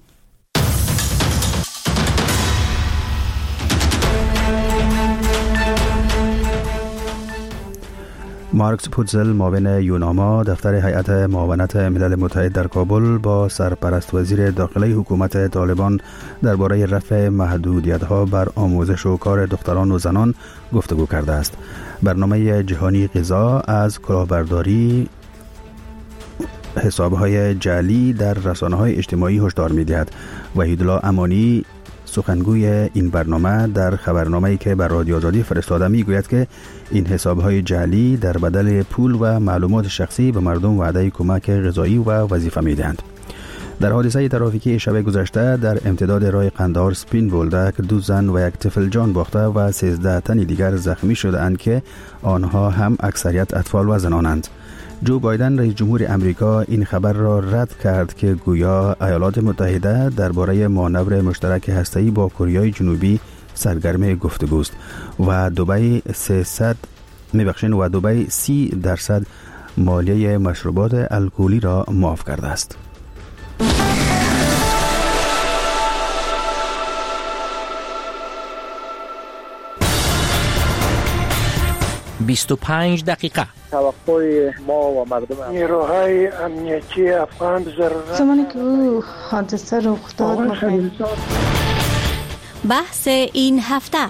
مارکس پوتزل معاون یوناما دفتر هیئت معاونت ملل متحد در کابل با سرپرست وزیر داخلی حکومت طالبان درباره رفع محدودیت‌ها بر آموزش و کار دختران و زنان گفتگو کرده است. برنامه جهانی غذا از کلاهبرداری حساب‌های جعلی در رسانه‌های اجتماعی هشدار می‌دهد. وحیدالله امانی سخنگوی این برنامه در خبرنامه‌ای که بر رادیو آزادی فرستاده میگوید که این حساب‌های جعلی در بدل پول و معلومات شخصی به مردم وعده کمک غذایی و وظیفه میدهند. در حادثه ترافیکی شب گذشته در امتداد راه قندهار سپین بولدک دو زن و یک طفل جان باخته و سیزده تن دیگر زخمی شده‌اند که آنها هم اکثریت اطفال و زنانند. جو بایدن رئیس جمهور امریکا این خبر را رد کرد که گویا ایالات متحده درباره مانور مشترک هسته‌ای با کره جنوبی سرگرم گفتگوست و دبی سیصد میبخشین و دبی سی درصد مالیه مشروبات الکلی را معاف کرده است. بیست و پنج دقیقه. توقع ما و مردم نیروهای امنیتی افغان ضرورت زمانی که او حادثه رخ داد بحث این هفته.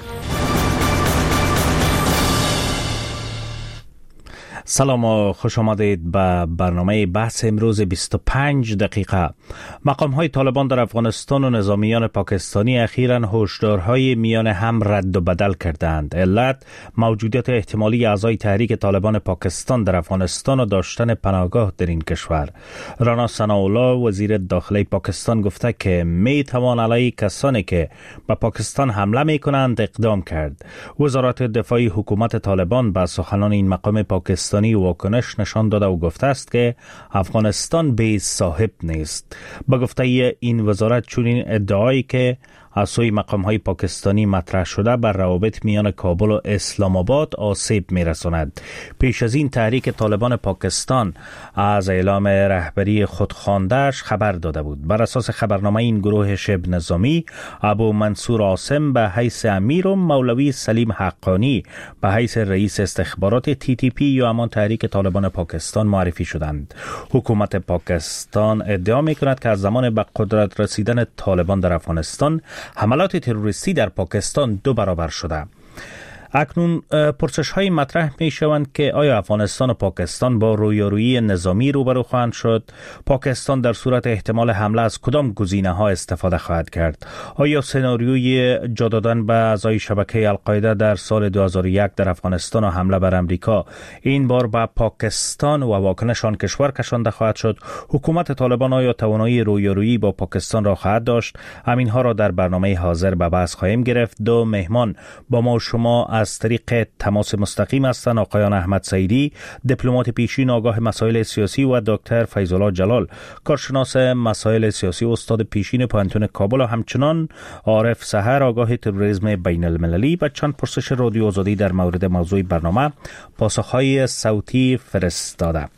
سلام و خوش آمدید به برنامه بحث امروز بیست و پنج دقیقه. مقام های طالبان در افغانستان و نظامیان پاکستانی اخیراً هشدارهای میان هم رد و بدل کردند. علت موجودیت احتمالی اعضای تحریک طالبان پاکستان در افغانستان و داشتن پناهگاه در این کشور. رانا ثناءالله وزیر داخلی پاکستان گفته که می توان علیه کسانی که به پاکستان حمله می کنند اقدام کرد. وزارت دفاع حکومت طالبان به سخنان این مقام پاکستانی واکنش نشان داده و گفته است که افغانستان به صاحب نیست. با گفته این وزارت چنین ادعایی که از سوی مقام‌های پاکستانی مطرح شده بر روابط میان کابل و اسلام آباد آسیب می‌رساند. پیش از این تحریک طالبان پاکستان از اعلام رهبری خودخوانده‌اش خبر داده بود. بر اساس خبرنامه این گروه شبه نظامی ابو منصور عاصم به حیث امیر و مولوی سلیم حقانی به حیث رئیس استخبارات تی تی پی یا همان تحریک طالبان پاکستان معرفی شدند. حکومت پاکستان ادعا می‌کند که از زمان به قدرت رسیدن طالبان در افغانستان حملات تروریستی در پاکستان دو برابر شده. اکنون پرسش های مطرح می شوند که آیا افغانستان و پاکستان با رویارویی نظامی روبرو خواهند شد؟ پاکستان در صورت احتمال حمله از کدام گزینه ها استفاده خواهد کرد؟ آیا سناریوی جا دادن به اعضای شبکه القاعده در سال دو هزار و یک در افغانستان و حمله بر امریکا این بار به پاکستان و واکنش آن کشور کشانده خواهد شد؟ حکومت طالبان آیا توانایی رویارویی با پاکستان را خواهد داشت؟ همین ها را در برنامه حاضر به بحث خواهیم گرفت. دو مهمان با ما شما از طریق تماس مستقیم هستند. آقایان احمد سعیدی دیپلمات پیشین آگاه مسائل سیاسی و دکتر فیض‌الله جلال کارشناس مسائل سیاسی و استاد پیشین پانتون کابل و همچنان عارف سحر آگاه تروریسم بین المللی و چند پرسش رادیو آزادی در مورد موضوع برنامه پاسخهای صوتی فرستاده.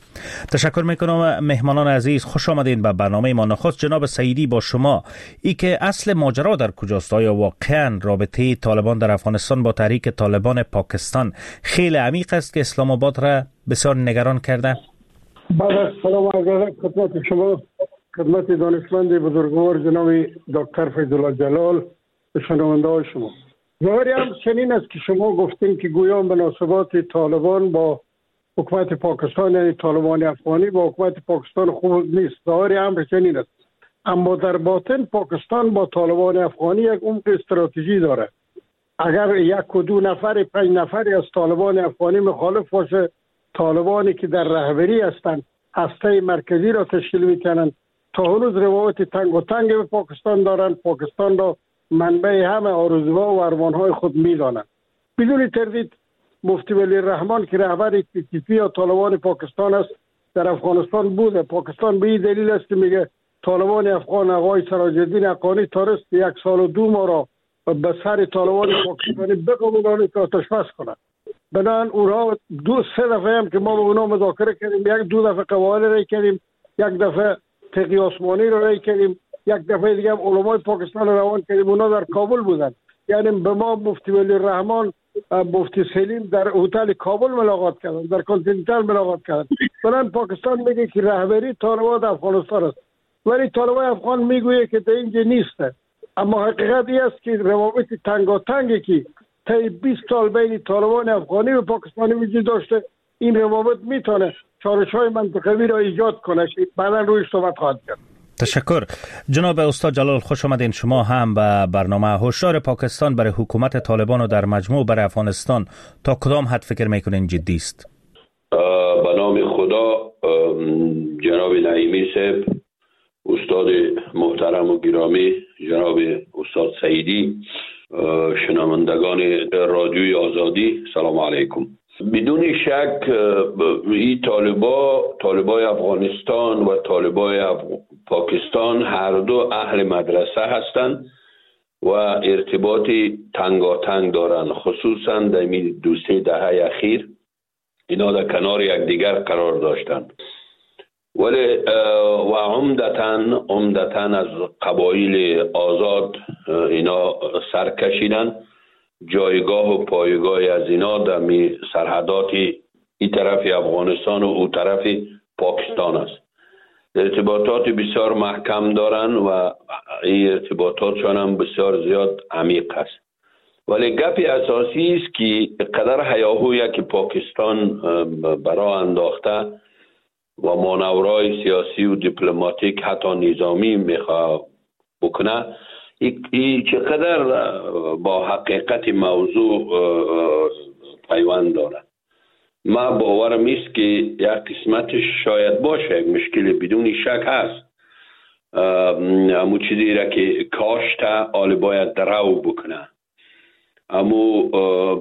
تشکر میکنم مهمانان عزیز، خوش آمدین به برنامه ما. نخست جناب سعیدی با شما، ای که اصل ماجرا در کجاست؟ آیا واقعا رابطه طالبان در افغانستان با تحریک طالبان پاکستان خیلی عمیق است که اسلام آباد را بسیار نگران کرده؟ بعد سلام عرض خدمت شما، خدمت دانشمند بزرگوار جناب دکتر فیض الله جلال، به شنونده های شما. ظاهری هم چنین است که شما گفتین که گویا مناسبات طالبان با حکومت پاکستان، یعنی طالبان افغانی با حکومت پاکستان خوب نیست. ظاهری هم چنین است، اما در باطن پاکستان با طالبان افغانی یک عمق استراتژی داره. اگر یک و دو نفر پنج نفری از طالبان افغانی مخالف باشه، طالبانی که در رهبری هستند هسته مرکزی را تشکیل میکنند، تا هنوز روابط تنگ و تنگ به پاکستان دارند، پاکستان را منبع همه آرزوها و ارمانهای خود میدانند. بدون تردید مفتی ولی الرحمن که رهبر تی تی پی یا طالبان پاکستان است در افغانستان بوده. پاکستان به این دلیل است که میگه طالبان افغان آقای سراج الدین حقانی تارست یک سال و دو ماه را به سر طالبان پاکستانی بقبولانید که آتش بس کنند. بنابراین اونها دو سه دفعه هم که ما با اونها مذاکره کردیم، یک دو دفعه قواعد رای کردیم، یک دفعه تقی عثمانی را رای کردیم، یک دفعه دیگه هم علمای پاکستان را روان کردیم. اونها در کابل بودند، یعنی به ما مفتی ولی الرحمن، مفتی سلیم در هتل کابل ملاقات کردن، در کانتیننتال ملاقات کردن. بنابراین پاکستان میگه که رهبری طالبان افغانستان است، ولی طالبان افغان میگویه که در اینجا نیست. اما حقیقت این است که روابط تنگاتنگی که طی بیست سال بین طالبان افغانی و پاکستانی وجود داشته، این روابط میتونه چالش‌های منطقوی را ایجاد کنه که بعداً رویش صحبت خواهد کرد. تشکر. جناب استاد جلال، خوش آمدین. شما هم به برنامه. هشدار پاکستان برای حکومت طالبان و در مجموع برای افغانستان تا کدام حد فکر میکنین جدی است؟ به نام خدا، جناب نعیمی صاحب، استاد محترم و گرامی جناب استاد سعیدی، شنوندگان رادیوی آزادی، سلام علیکم. بدون شک این طالبا طالبای افغانستان و طالبای اف... پاکستان هر دو اهل مدرسه هستند و ارتباطی تنگاتنگ دارند، خصوصا در این دو سه دهه اخیر اینا در کنار یکدیگر قرار داشتند. ولی و عمدتاً عمدتاً از قبایل آزاد اینا سر کشیدن. جایگاه و پایگاه از اینا در می سرحدات این طرف افغانستان و اون طرف پاکستان است. ارتباطات بسیار محکم دارن و این ارتباطاتشان هم بسیار زیاد عمیق است. ولی گپی اساسی است که قدر هیاهویی که پاکستان برای انداخته و مانورای سیاسی و دیپلماتیک حتی نظامی میخواه بکنه، ای چقدر با حقیقت موضوع پیوند داره. ما باورم است که یک قسمتش شاید باشه، یک مشکل بدون شک هست. امو چیزی را که کاشته آل باید درو بکنه، امو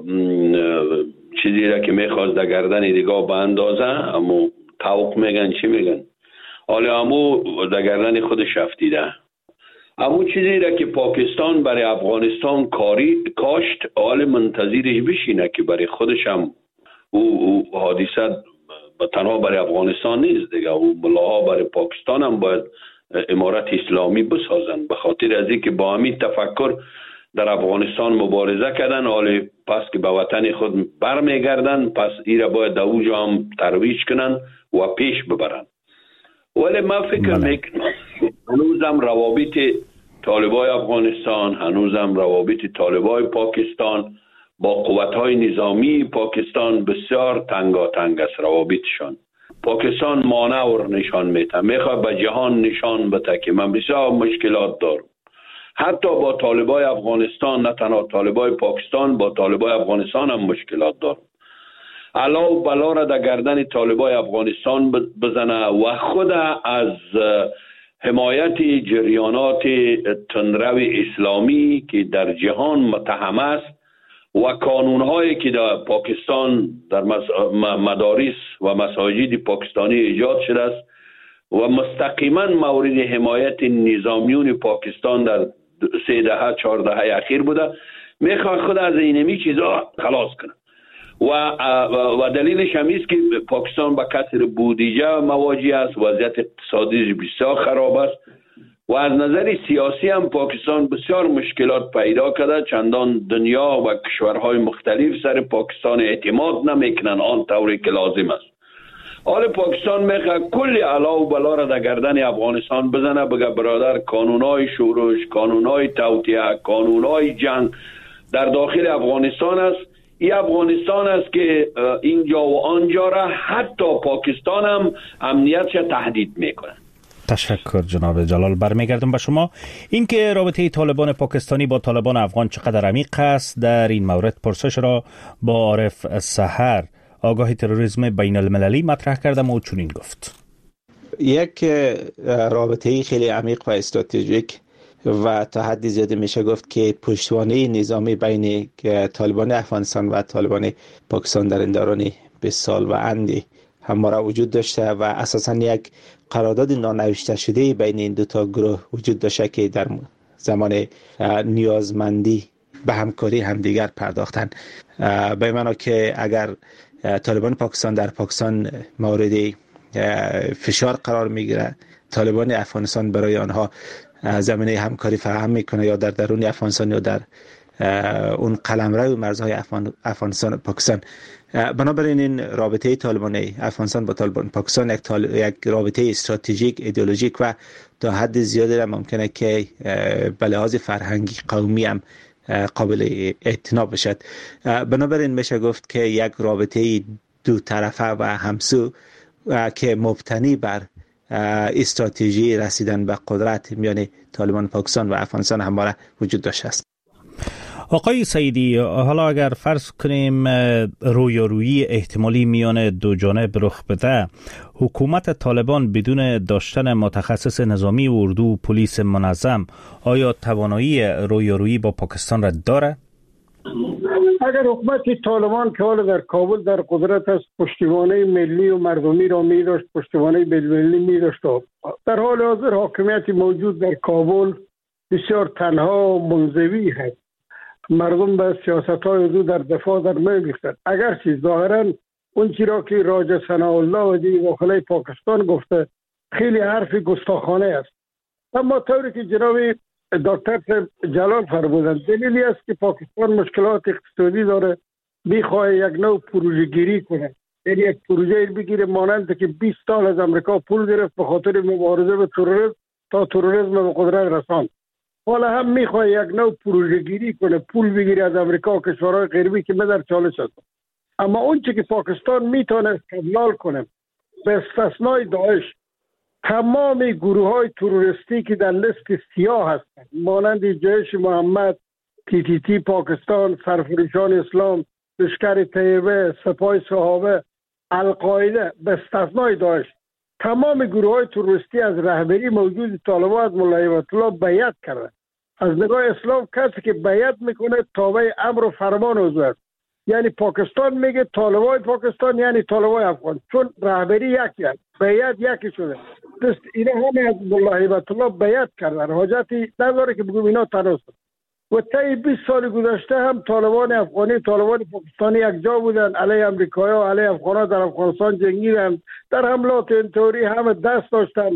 چیزی را که میخواست در گردن دیگاه به اندازه، امو توق میگن چی میگن، آل امو در گردن خودش افتیده. امو چیزی را که پاکستان برای افغانستان کاری کاشت، آل منتظرش بشینه که برای خودش هم او, او حادثه تنها برای افغانستان نیست دیگه، او ملاها برای پاکستان هم باید امارت اسلامی بسازن، به خاطر از اینکه با همین تفکر در افغانستان مبارزه کردن، حالا پس که به وطن خود برمیگردن، پس ایره باید در اوجا هم ترویج کنن و پیش ببرن. ولی من فکر میکنم هنوزم روابط طالبای افغانستان، هنوزم روابط طالبای پاکستان با قوت‌های نظامی پاکستان بسیار تنگاتنگ است. روابطشان پاکستان مانور نشان میده، میخواد به جهان نشان بده که من بسیار مشکلات دارم. حتی با طالبای افغانستان، نه تنها طالبای پاکستان، با طالبای افغانستان هم مشکلات دارم. علاوه بلا را در گردن طالبای افغانستان بزنه و خود از حمایت جریانات تندرو اسلامی که در جهان متهم است و قانونهایی که در پاکستان در مدارس و مساجد پاکستانی ایجاد شده است و مستقیما مورد حمایت نظامیون پاکستان در سه دهه چهار دهه اخیر بوده، میخواد خود از اینمی چیزا خلاص کنه. و و دلیلش هم است که پاکستان با کسر بودجه مواجه است، وضعیت اقتصادی بسیار خراب است و از نظر سیاسی هم پاکستان بسیار مشکلات پیدا کرده، چندان دنیا و کشورهای مختلف سر پاکستان اعتماد نمیکنن آن طوری که لازم است. حال پاکستان میخواد کل علا و بلا را در گردن افغانستان بزنه، بگه برادر قانونهای شورش، قانونهای توطئه، قانونهای جنگ در داخل افغانستان است. این افغانستان است که اینجا و آنجا را حتی پاکستان هم امنیتش تهدید میکنه. تشکر جناب جلال. برمیگردم به شما. اینکه رابطه طالبان پاکستانی با طالبان افغان چقدر عمیق است، در این مورد پرسش را با عارف سحر آگاه تروریسم بین المللی مطرح کردم و چنین گفت: یک رابطه خیلی عمیق و استراتژیک و تا حدی زیادی میشه گفت که پشتوانه نظامی بین طالبان افغانستان و طالبان پاکستان در این دوران بیست سال و اندی همواره وجود داشته و اساساً یک قرارداد نانوشته شده بین این دو تا گروه وجود داشته که در زمان نیازمندی به همکاری همدیگر پرداختن. به معنی که اگر طالبان پاکستان در پاکستان مورد فشار قرار میگیره، طالبان افغانستان برای آنها زمینه همکاری فراهم میکنه، یا در درون افغانستان یا در اون قلمرو مرزهای افغانستان و پاکستان. بنابراین این رابطه طالبان افغانستان با طالبان پاکستان یک, طال... یک رابطه استراتژیک، ایدئولوژیک و تا حد زیادی ممکنه که به لحاظ فرهنگی قومی هم قابل اعتنا باشد. بنابراین میشه گفت که یک رابطه دو طرفه و همسو که مبتنی بر استراتژی رسیدن به قدرت میان طالبان پاکستان و افغانستان همواره وجود داشته است. آقای سعیدی، حالا اگر فرض کنیم رویارویی احتمالی میان دو جانب رخ بده، حکومت طالبان بدون داشتن متخصص نظامی و اردو و پلیس منظم آیا توانایی رویارویی با پاکستان را داره؟ اگر حکومت طالبان که حالا در کابل در قدرت است، پشتیبانی ملی و مردمی را می داشت، پشتیبانی بین‌المللی می داشت، در حال حاضر حاکمیت موجود در کابل بسیار تنها و منزوی هست. مردم به سیاست‌های او در دفاع در می‌ریختند. اگرچه ظاهراً اون چیزی که راجع ثناءالله و دیگر داخل پاکستان گفته خیلی حرف گستاخانه است، اما طوری که جناب دکتر جلال فرمودند دلیلی است که پاکستان مشکلات اقتصادی داره، می‌خواد یک نوع پروژه گیری کنه، یعنی یک پروژه بگیره مانند که بیست سال از امریکا پول گرفت به خاطر مبارزه با تروریسم تا تروریسم به قدرت رساند. حالا هم میخواد یک نوع پروژه گیری کنه، پول بگیره از امریکا و کشورهای غربی که در چالش هست. اما اون چی که پاکستان میتونه استدلال کنه به استثنای داعش، تمام گروه های تروریستی که در لیست سیاه هستند مانند جیش محمد، تی تی تی پاکستان، سرفروشان اسلام، لشکر طیبه، سپاه صحابه، القاعده به استثنای داعش، تمام گروه های تروریستی از رهبری موجود طالبان از ملا هیبت الله بیعت کرده. از نگاه اسلام کسی که بیعت میکنه تابع امر و فرمان او است. یعنی پاکستان میگه طالبان پاکستان یعنی طالبان افغان، چون رهبری یکی است، بیعت یکی شده. دست اینا همه از ملا هیبت الله بیعت کردن، حاجتی نداره که بگم اینا تناس. و طی بیست سال گذشته هم طالبان افغانی طالبان پاکستانی یک جا بودن، علیه امریکایی و علیه افغان‌ها در افغانستان جنگیدن، در حملات انتحاری همه دست داشتن،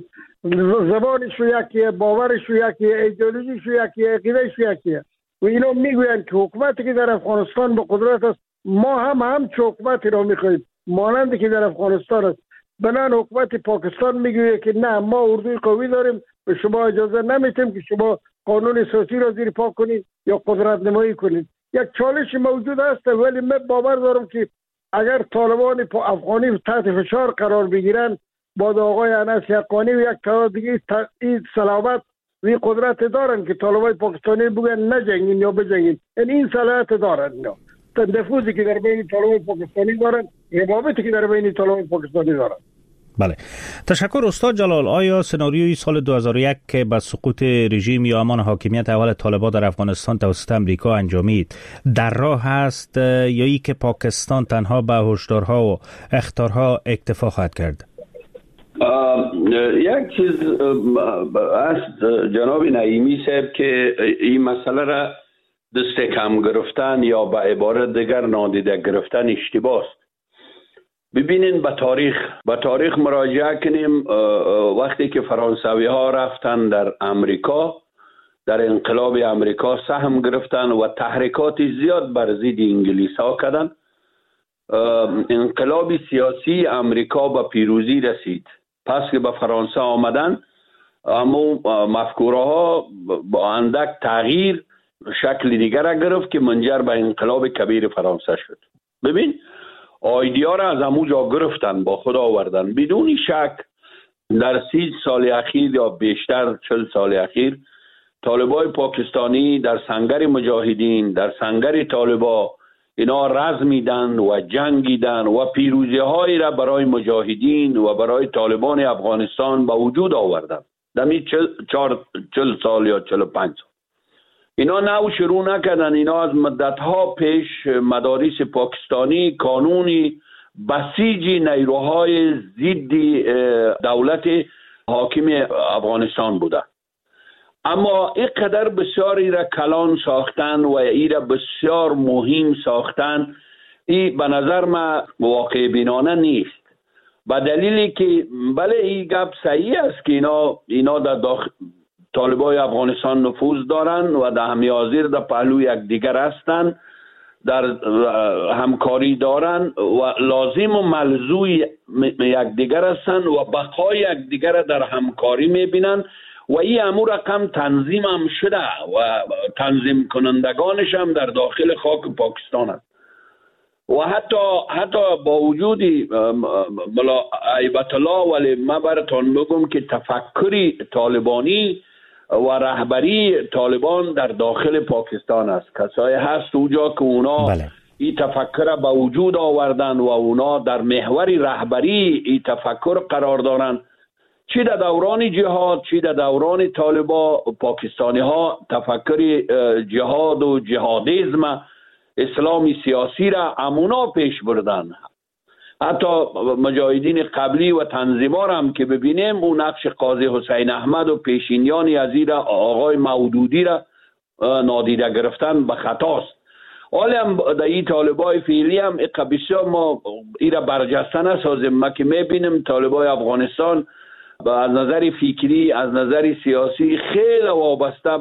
زبانش یکیه، باورش یکیه، ایدئولوژیش یکیه، عقیده‌اش یکیه. و اینا میگویند که حکومتی که در افغانستان به قدرت است، ما هم هم چه حکومتی را میخواهیم مانندی که در افغانستان است. بنان حکومت پاکستان میگوید که نه، ما اردوی قوی داریم، به شما اجازه نمیتیم که شما قانون اساسی را زیر پا کنید یا قدرت نمایی کنید. یک چالش موجود است، ولی من باور دارم که اگر طالبان افغانی تحت فشار قرار بگیرن با آقای انس یقانی و یک تعداد دیگه این صلابت و قدرت دارن که طالبان پاکستانی بگن نجنگین یا بجنگین، یعنی این صلاحیت دارن. اینا نفوذی که در بین طالبان پاکستانی دارن، ربابتی که در بین طالبان پاکستانی دارن. بله، تشکر استاد جلال. آیا سناریوی سال دو هزار و یک که با سقوط رژیم یا امان حاکمیت اول طالبان در افغانستان توسط امریکا انجامید در راه است یا ای که پاکستان تنها به هشدارها و اخطارها اکتفا خواهد کرد؟ یک چیز است جناب نعیمی صاحب که این مسئله را دست کم گرفتن یا به عبارت دیگر نادیده گرفتن اشتباه است. ببینین به تاریخ به تاریخ مراجعه کنیم. وقتی که فرانسوی ها رفتن در امریکا، در انقلاب امریکا سهم گرفتن و تحریکات زیاد بر ضد انگلیس ها کردن، انقلاب سیاسی امریکا به پیروزی رسید. پس که به فرانسه آمدن، اما مفکوره ها با اندک تغییر شکل دیگر گرفت که منجر به انقلاب کبیر فرانسه شد. ببین ایده را از همونجا گرفتن، با خود آوردن. بدون شک در سی سال اخیر یا بیشتر چل سال اخیر طالبای پاکستانی در سنگر مجاهدین، در سنگر طالبا اینا رزمیدن و جنگیدن و پیروزی هایی را برای مجاهدین و برای طالبان افغانستان به وجود آوردن. دمی چل, چل, چل سال یا چل پنج سال اینا نو شروع نکردن. اینا از مدتها پیش مدارس پاکستانی کانونی بسیج نیروهای ضد دولت حاکم افغانستان بوده، اما اینقدر بسیار ای را کلان ساختن و ای را بسیار مهم ساختن. این به نظر ما واقع بینانه نیست، به دلیلی که بله این گپ صحیح است که اینا اینا در داخل طالبای افغانستان نفوذ دارن و در همی حاضر در پهلو یک دیگر هستن، در همکاری دارن و لازم و ملزوم یک دیگر هستن و بقای یک دیگر در همکاری میبینن و این امور رقم تنظیم هم شده و تنظیم کنندگانش هم در داخل خاک پاکستان هست. و حتی حتی با وجود ملا عیبت الله، ولی من براتون بگم که تفکری طالبانی و رهبری طالبان در داخل پاکستان است. کسایی هست اونجا که اونا بله. این تفکر به وجود آوردن و اونا در محور رهبری این تفکر قرار دارن. چی در دوران جهاد، چی در دوران طالبا، پاکستانی ها تفکر جهاد و جهادیزم اسلامی سیاسی را امونا پیش بردن. حتی مجاهدین قبلی و تنظیمار هم که ببینیم اون نقش قاضی حسین احمد و پیشینیانی از این آقای مودودی را نادیده گرفتن به خطاست. حالا هم در این طالبای فعلی هم بسیار ما این را برجسته نسازیم. ما که میبینیم طالبای افغانستان از نظر فکری، از نظر سیاسی خیلی وابسته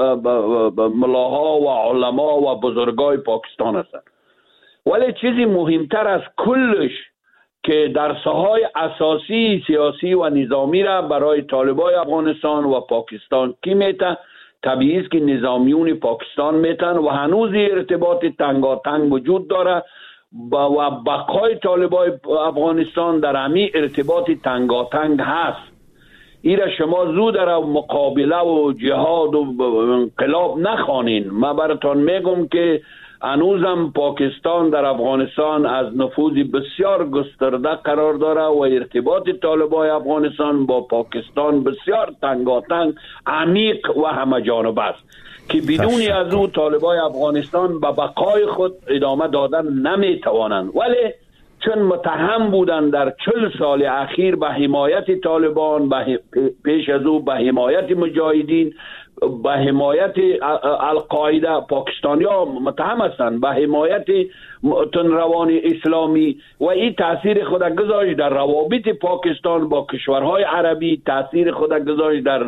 به ملاها و علما و بزرگای پاکستان هستند. ولی چیزی مهمتر از کلش که درس‌های اساسی سیاسی و نظامی را برای طالبای افغانستان و پاکستان کی میته، طبیعی است که نظامیون پاکستان میتن و هنوز ارتباط تنگاتنگ وجود داره و بقای طالبای افغانستان در همین ارتباط تنگاتنگ هست. ایره شما زود در مقابله و جهاد و انقلاب نخوانین. من براتون میگم که هنوزم پاکستان در افغانستان از نفوذ بسیار گسترده قرار داره و ارتباط طالبای افغانستان با پاکستان بسیار تنگاتنگ، عمیق و همه جانبه است که بدون از او طالبای افغانستان به بقای خود ادامه دادن نمیتوانند. ولی چون متهم بودن در چل سال اخیر به حمایت طالبان، به پیش از او به حمایت مجاهدین، به حمایت القاعده، پاکستانی ها متهم هستند به حمایت تنروان اسلامی و این تاثیر خود گذاشت در روابط پاکستان با کشورهای عربی، تاثیر خود گذاشت در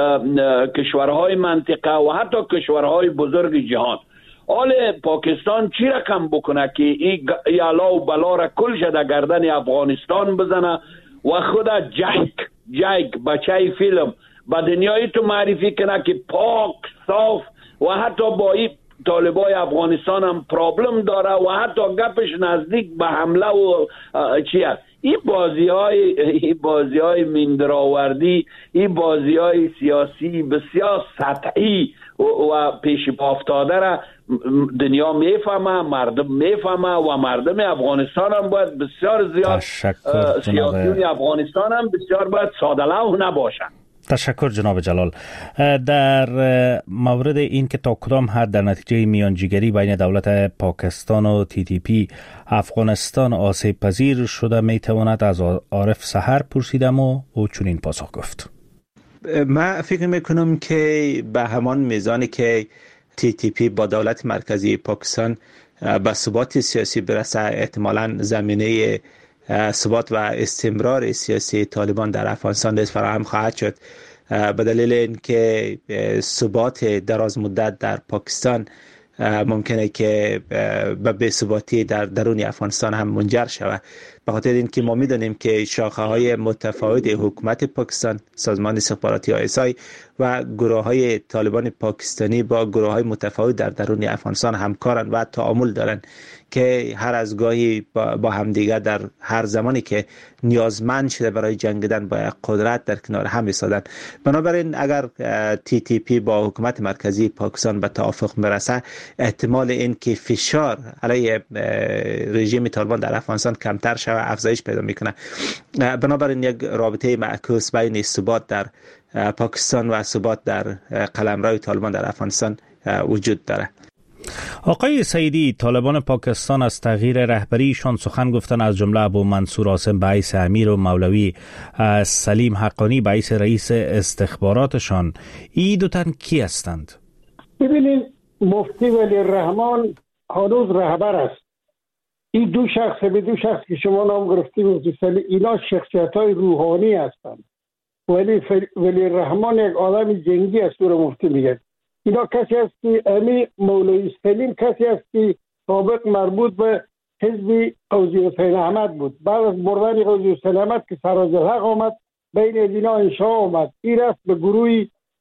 کشورهای منطقه و حتی کشورهای بزرگ جهان. حال پاکستان چی رقم بکنه که این یالا و بلا را کلش در گردن افغانستان بزنه و خود جیک جیک بچه فیلم به دنیای تو معرفی کنه که پاک صاف و حتی با این طالبای افغانستان هم پرابلم داره و حتی گپش نزدیک به حمله و چی هست. این بازی های این بازی های مندرآوردی، این بازی های سیاسی بسیار سطحی و, و پیش پا افتاده را دنیا میفهمه، مردم میفهمه و مردم افغانستان هم باید بسیار زیاد، سیاسیون افغانستان هم بسیار باید ساده لوح نباشن. تشکر جناب جلال. در مورد این که تا کدام حد در نتیجه میانجیگری بین دولت پاکستان و تی تی پی افغانستان آسیب پذیر شده میتواند از عارف سحر پرسیدم و او چنین پاسخ گفت. من فکر میکنم که به همان میزانی که تی تی پی با دولت مرکزی پاکستان به ثبات سیاسی برسه، احتمالاً زمینه ثبات و استمرار سیاسی طالبان در افغانستان نیز فراهم خواهد شد، به دلیل اینکه ثبات دراز مدت در پاکستان ممکنه که به بی‌ثباتی در درون افغانستان هم منجر شود. به خاطر اینکه ما می‌دانیم که شاخه‌های متفاوت حکومت پاکستان، سازمان استخباراتی آی اس آی و گروه‌های طالبان پاکستانی با گروه‌های متفاوت در درون افغانستان همکارن و تعامل دارند که هر از گاهی با همدیگر در هر زمانی که نیازمند شده برای جنگیدن با قدرت در کنار هم ایستادن. بنابراین اگر تی تی پی با حکومت مرکزی پاکستان به توافق برسه، احتمال این که فشار علیه رژیم طالبان در افغانستان کمتر شود افزایش پیدا میکنه. بنابراین یک رابطه معکوس بین ثبات در پاکستان و ثبات در قلمرو طالبان در افغانستان وجود داره. آقای سیدی، طالبان پاکستان از تغییر رهبریشان سخن گفتن، از جمله ابو منصور عاصم به حیث امیر و مولوی سلیم حقانی به حیث رئیس استخباراتشان. این دو تن کی هستند؟ ببینید، مفتی ولی الرحمن هنوز رهبر است. این دو شخص به دو شخص که شما نام گرفتید مفتی سلیم، اینا شخصیت‌های روحانی هستند. ولی ولی الرحمن یک آدم جنگی است، رو مفتی میگه. اینا کسی است که امی مولوی سلیم کسی است که سابق مربوط به حزب قوزی حسین احمد بود. بعد از بردن قوزی حسین احمد که سراج الحق آمد، بین اینا انشاء آمد. این رفت به گروه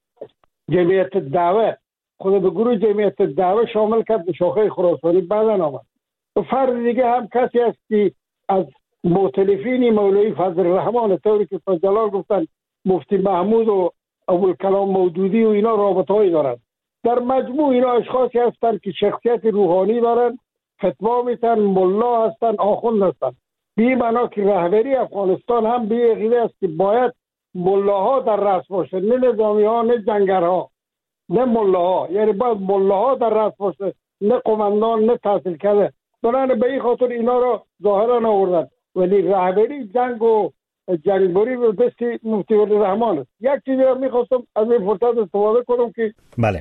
جمعیت دعوه، خود به گروه جمعیت دعوه شامل کرد، به شاخه خراسانی بعدن آمد. و فرد دیگه هم کسی است که از مؤتلفین مولوی فضل الرحمن، طوری که فضلال گفتن مفتی محمود و ابوالکلام مودودی و اینا رابطه هایی دارند. در مجموع اینا اشخاصی هستند که شخصیت روحانی دارند، فتوا میتن، ملا هستند، آخوند هستند. به معنا که رهبری افغانستان هم به عقیده است که باید ملاها در رأس باشه، نه نظامی ها، نه جنگرها، نه ملاها. یعنی باید ملاها در رأس باشه، نه قماندان، نه تحصیل کرده. بنابراین به این خاطر اینا را ظاهرا آوردن. ولی رهبری جنگ و جنگبری به دست مفتی ولی الرحمن است. یک چیزی را میخواستم از این فرصت استفاده کنم که بله،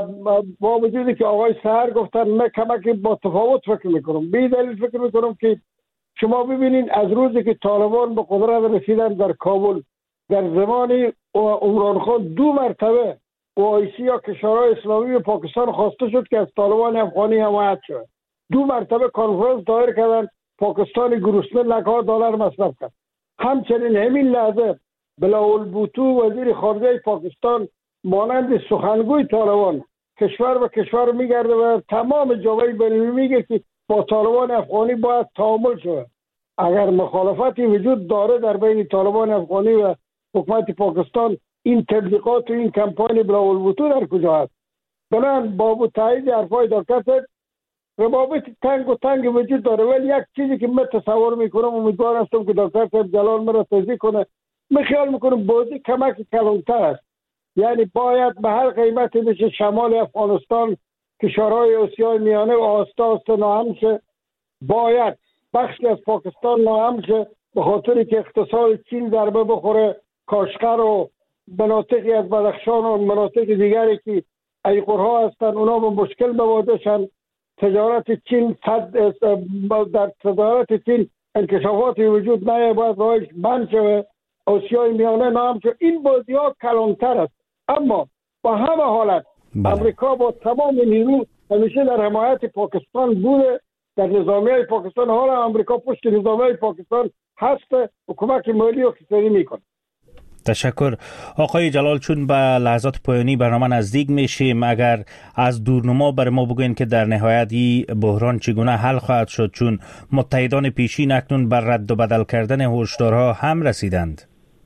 با وجودی که آقای سهر گفتن من کمک با تفاوت فکر میکنم، به دلیل فکر میکنم که شما ببینین از روزی که طالبان به قدرت رسیدن در کابل، در زمان عمران خان دو مرتبه اوایسی یا کشورهای اسلامی پاکستان خواسته شد که از طالبان افغانی حمایت شود. دو مرتبه کنفرانس دایر کردن، پاکستان گرسنه لک‌ها دلار مصرف کرد. همچنین همین لحظه بلاول بوتو وزیر خارجه پاکستان مانند سخنگوی طالبان کشور به کشور میگرده و تمام جامعه بین‌المللی میگه که با طالبان افغانی باید تعامل شود. اگر مخالفتی وجود داره در بین طالبان افغانی و حکومت پاکستان، این تبلیغات و این کمپاین بلاول بوتو در کجا است؟ بنابراین با تایید حرفای دکتر روابط تنگ و تنگ وجود داره. ولی یک چیزی که من تصور میکنم، امیدوار هستم که دکتر صاحب جلال مرا توضیح کنه، من خیال میکنم بازی کمک کلانتر است. یعنی باید به هر قیمتی بشه شمال افغانستان، کشورهای آسیای میانه و آسته آسته ناهم شه. باید بخشی از پاکستان ناهم شه به خاطری که اقتصاد چین ضربه بخوره، کاشغر و مناطقی از بدخشان و مناطق دیگری که ایقرها هستن اونا به مشکل مواجه شن. تجارت چین صد در تجارت چین انکشافاتی وجود نه، باید رایش بند شده، آسیای میانه نام شد. این بازی ها کلانتر است. اما با همه حالت امریکا با تمام نیرو همیشه در حمایت پاکستان بوده، در نظامیه پاکستان. حالا امریکا پشت نظامیه پاکستان هست و کمک مالی و اقتصادی میکنه. تشکر آقای جلال. چون به لحظات پایانی برنامه نزدیک میشیم، اگر از دورنما بر ما بگوین که در نهایت این بحران چگونه حل خواهد شد، چون متحدان پیشین اکنون بر رد و بدل کردن هشدارها هم رسیدند.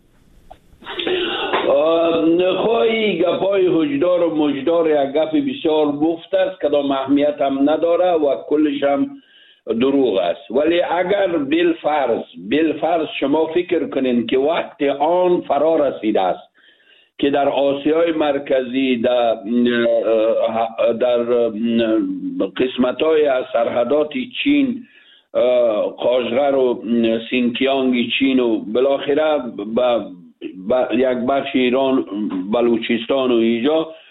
خواهی گپای هشدار و مجدار یک گپ بسیار مفت است، کدام اهمیت هم نداره و کلش هم دروغ است. ولی اگر بالفرض بالفرض شما فکر کنین که وقت آن فرا رسیده است که در آسیای مرکزی در در قسمت‌های از سرحدات چین، قاشغر و سینکیانگ چین و بالاخره با یک بخش ایران، بلوچستان و اینجا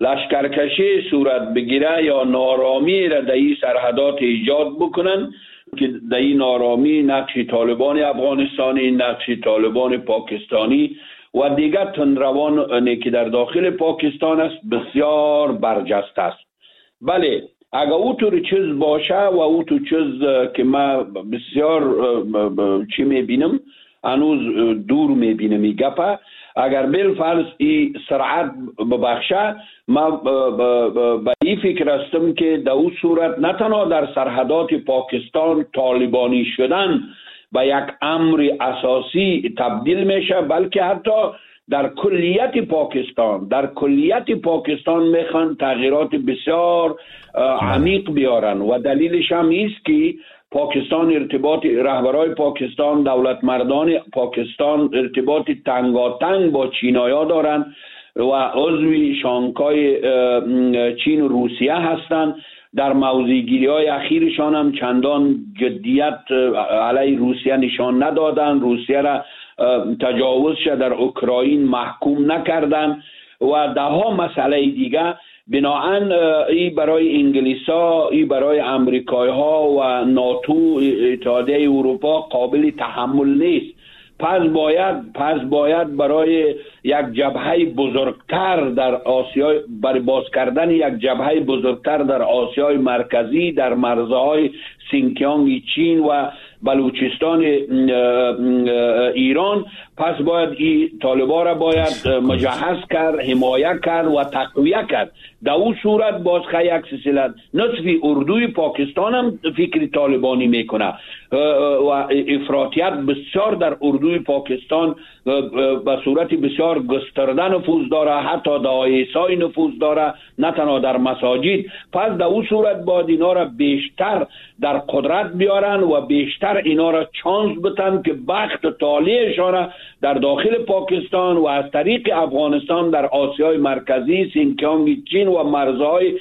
لشکرکشی صورت بگیره یا نارامی را در این سرحدات ایجاد بکنن که در این نارامی نقش طالبان افغانستانی، نقش طالبان پاکستانی و دیگر تندروانی که در داخل پاکستان است بسیار برجسته است. بله اگر او طور چیز باشه و او طور چیز که ما بسیار چی میبینم هنوز دور میبینم این گپه، اگر بالفرض این سرعت ببخشه ما به این فکر هستم که در او صورت نه تنها در سرحدات پاکستان طالبانی شدن به یک امر اساسی تبدیل میشه، بلکه حتی در کلیت پاکستان در کلیت پاکستان میخوان تغییرات بسیار عمیق بیارن و دلیلش هم ایست که پاکستان ارتباط رهبرای پاکستان، دولت مردان پاکستان ارتباط تنگاتنگ با چینایا دارن و عضو شانگهای چین و روسیه هستند. در موضع‌گیری های اخیرشان هم چندان جدیت علیه روسیه نشان ندادن، روسیه را تجاوزش در اوکراین محکوم نکردن و ده ها مسئله دیگه. بناهن ای برای انگلیسا، ای برای امریکایی ها و ناتو، اتحادیه اروپا قابل تحمل نیست. پس باید پس باید برای یک جبهه بزرگتر در آسیا، برای باز کردن یک جبهه بزرگتر در آسیای مرکزی، در مرزهای سینکیانگ چین و بلوچستان ایران، پس باید این طالبان را باید مجهز کرد، حمایت کرد و تقویه کرد. در اون صورت باز خیلی یک سلسله نصفی اردوی پاکستان هم فکر طالبانی میکنه و افراطیت بسیار در اردوی پاکستان به صورت بسیار گسترده نفوذ داره، حتی در آیسای نفوذ داره، نه تنها در مساجد. پس در اون صورت باید اینا را بیشتر در قدرت بیارن و بیشتر اینا را چانس بدن که بخت طالعشان را در داخل پاکستان و از طریق افغانستان در آسیای مرکزی، سینکیانگ چین و مرزهای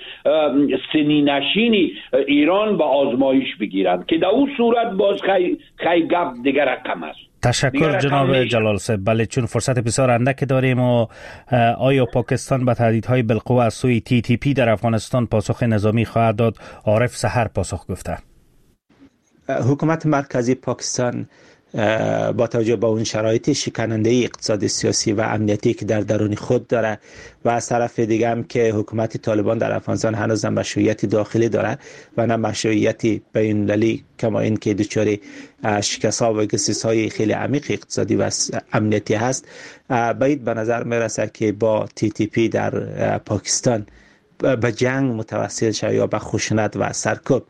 سنینشین ایران به آزمایش بگیرند که در اون صورت باز خیلی خی گپ دیگر رقم است. تشکر جناب جلال صاحب. بله چون فرصت بسیار اندک داریم و آیا پاکستان به تهدیدهای بالقوه از سوی تی تی پی در افغانستان پاسخ نظامی خواهد داد؟ عارف سحر پاسخ گفته. حکومت مرکزی پاکستان با توجه به اون شرایط شکننده اقتصادی، سیاسی و امنیتی که در درون خود داره و از طرف دیگه هم که حکومت طالبان در افغانستان هنوز هم مشروعیت داخلی داره و نه مشروعیت بین‌المللی، کما این که دچار شکست‌ها و گسیس‌های خیلی عمیق اقتصادی و امنیتی هست، باید به نظر میرسه که با تی تی پی در پاکستان به جنگ متوسل شد یا به خشونت و سرکوب.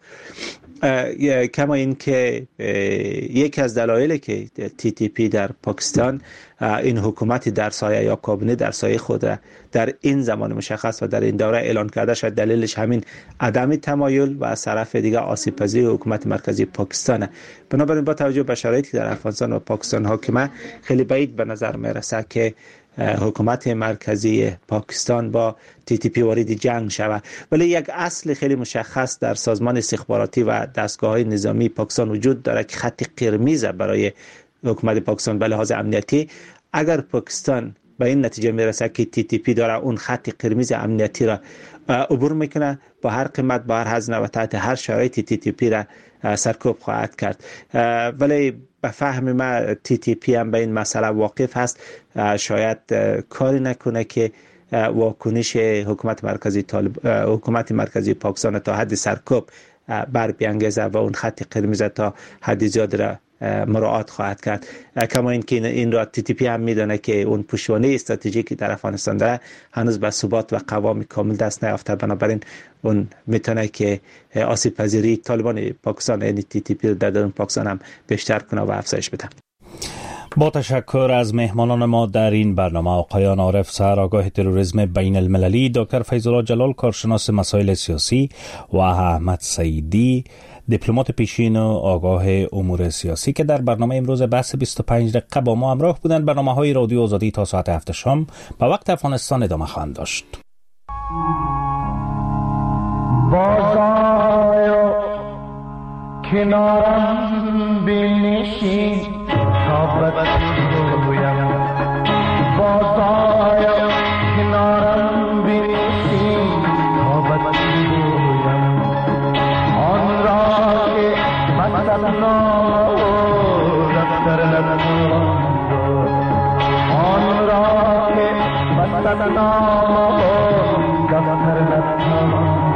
کما این که یکی از دلایلی که تی تی پی در پاکستان این حکومت در سایه یا کابینه در سایه خود در این زمان مشخص و در این دوره اعلان کرده شد، دلیلش همین عدم تمایل و از طرف دیگه آسیب پذیری حکومت مرکزی پاکستانه. بنابراین با توجه به شرایطی در افغانستان و پاکستان حاکمه، خیلی بعید به نظر میرسه که حکومت مرکزی پاکستان با تی تی پی وارد جنگ شود. ولی یک اصل خیلی مشخص در سازمان استخباراتی و دستگاه‌های نظامی پاکستان وجود داره که خط قرمز برای حکومت پاکستان به لحاظ امنیتی. اگر پاکستان به این نتیجه میرسه که تی تی پی داره اون خط قرمز امنیتی را عبور میکنه، با هر قیمت، با هر هزینه و تحت هر شرایطی تی تی پی را سرکوب خواهد کرد. ولی به فهم ما تی تی پی هم به این مسئله واقف هست، شاید کاری نکنه که واکنش حکومت مرکزی طالب حکومت مرکزی پاکستان تا حد سرکوب بر بیانگیزه و اون خط قرمز تا حد زیاد را مراعات خواهد کرد. کما این که این را تی تی پی هم میدونه که اون پشتوانه استراتژیکی در افغانستان داره هنوز به ثبات و قوام کامل دست نیافته، بنابراین اون میتونه که آسیب پذیری طالبان پاکستان یعنی تی تی پی در درون پاکستان هم بیشتر کنه و افزایش بده. با تشکر از مهمانان ما در این برنامه، آقایان عارف سحر آگاه تروریسم بین المللی، دکتر فیض‌الله جلال کارشناس مسائل سیاسی و احمد سعیدی دیپلمات پیشین و آگاه امور سیاسی که در برنامه امروز بحث بیست و پنج دقیقه با ما همراه بودند. برنامه‌های رادیو آزادی تا ساعت هفت شام به وقت افغانستان ادامه خواهند داشت. بازآی کنارم بنشین تا بگویم، بازآی کنارم بنشین وسط نام دفتر نتما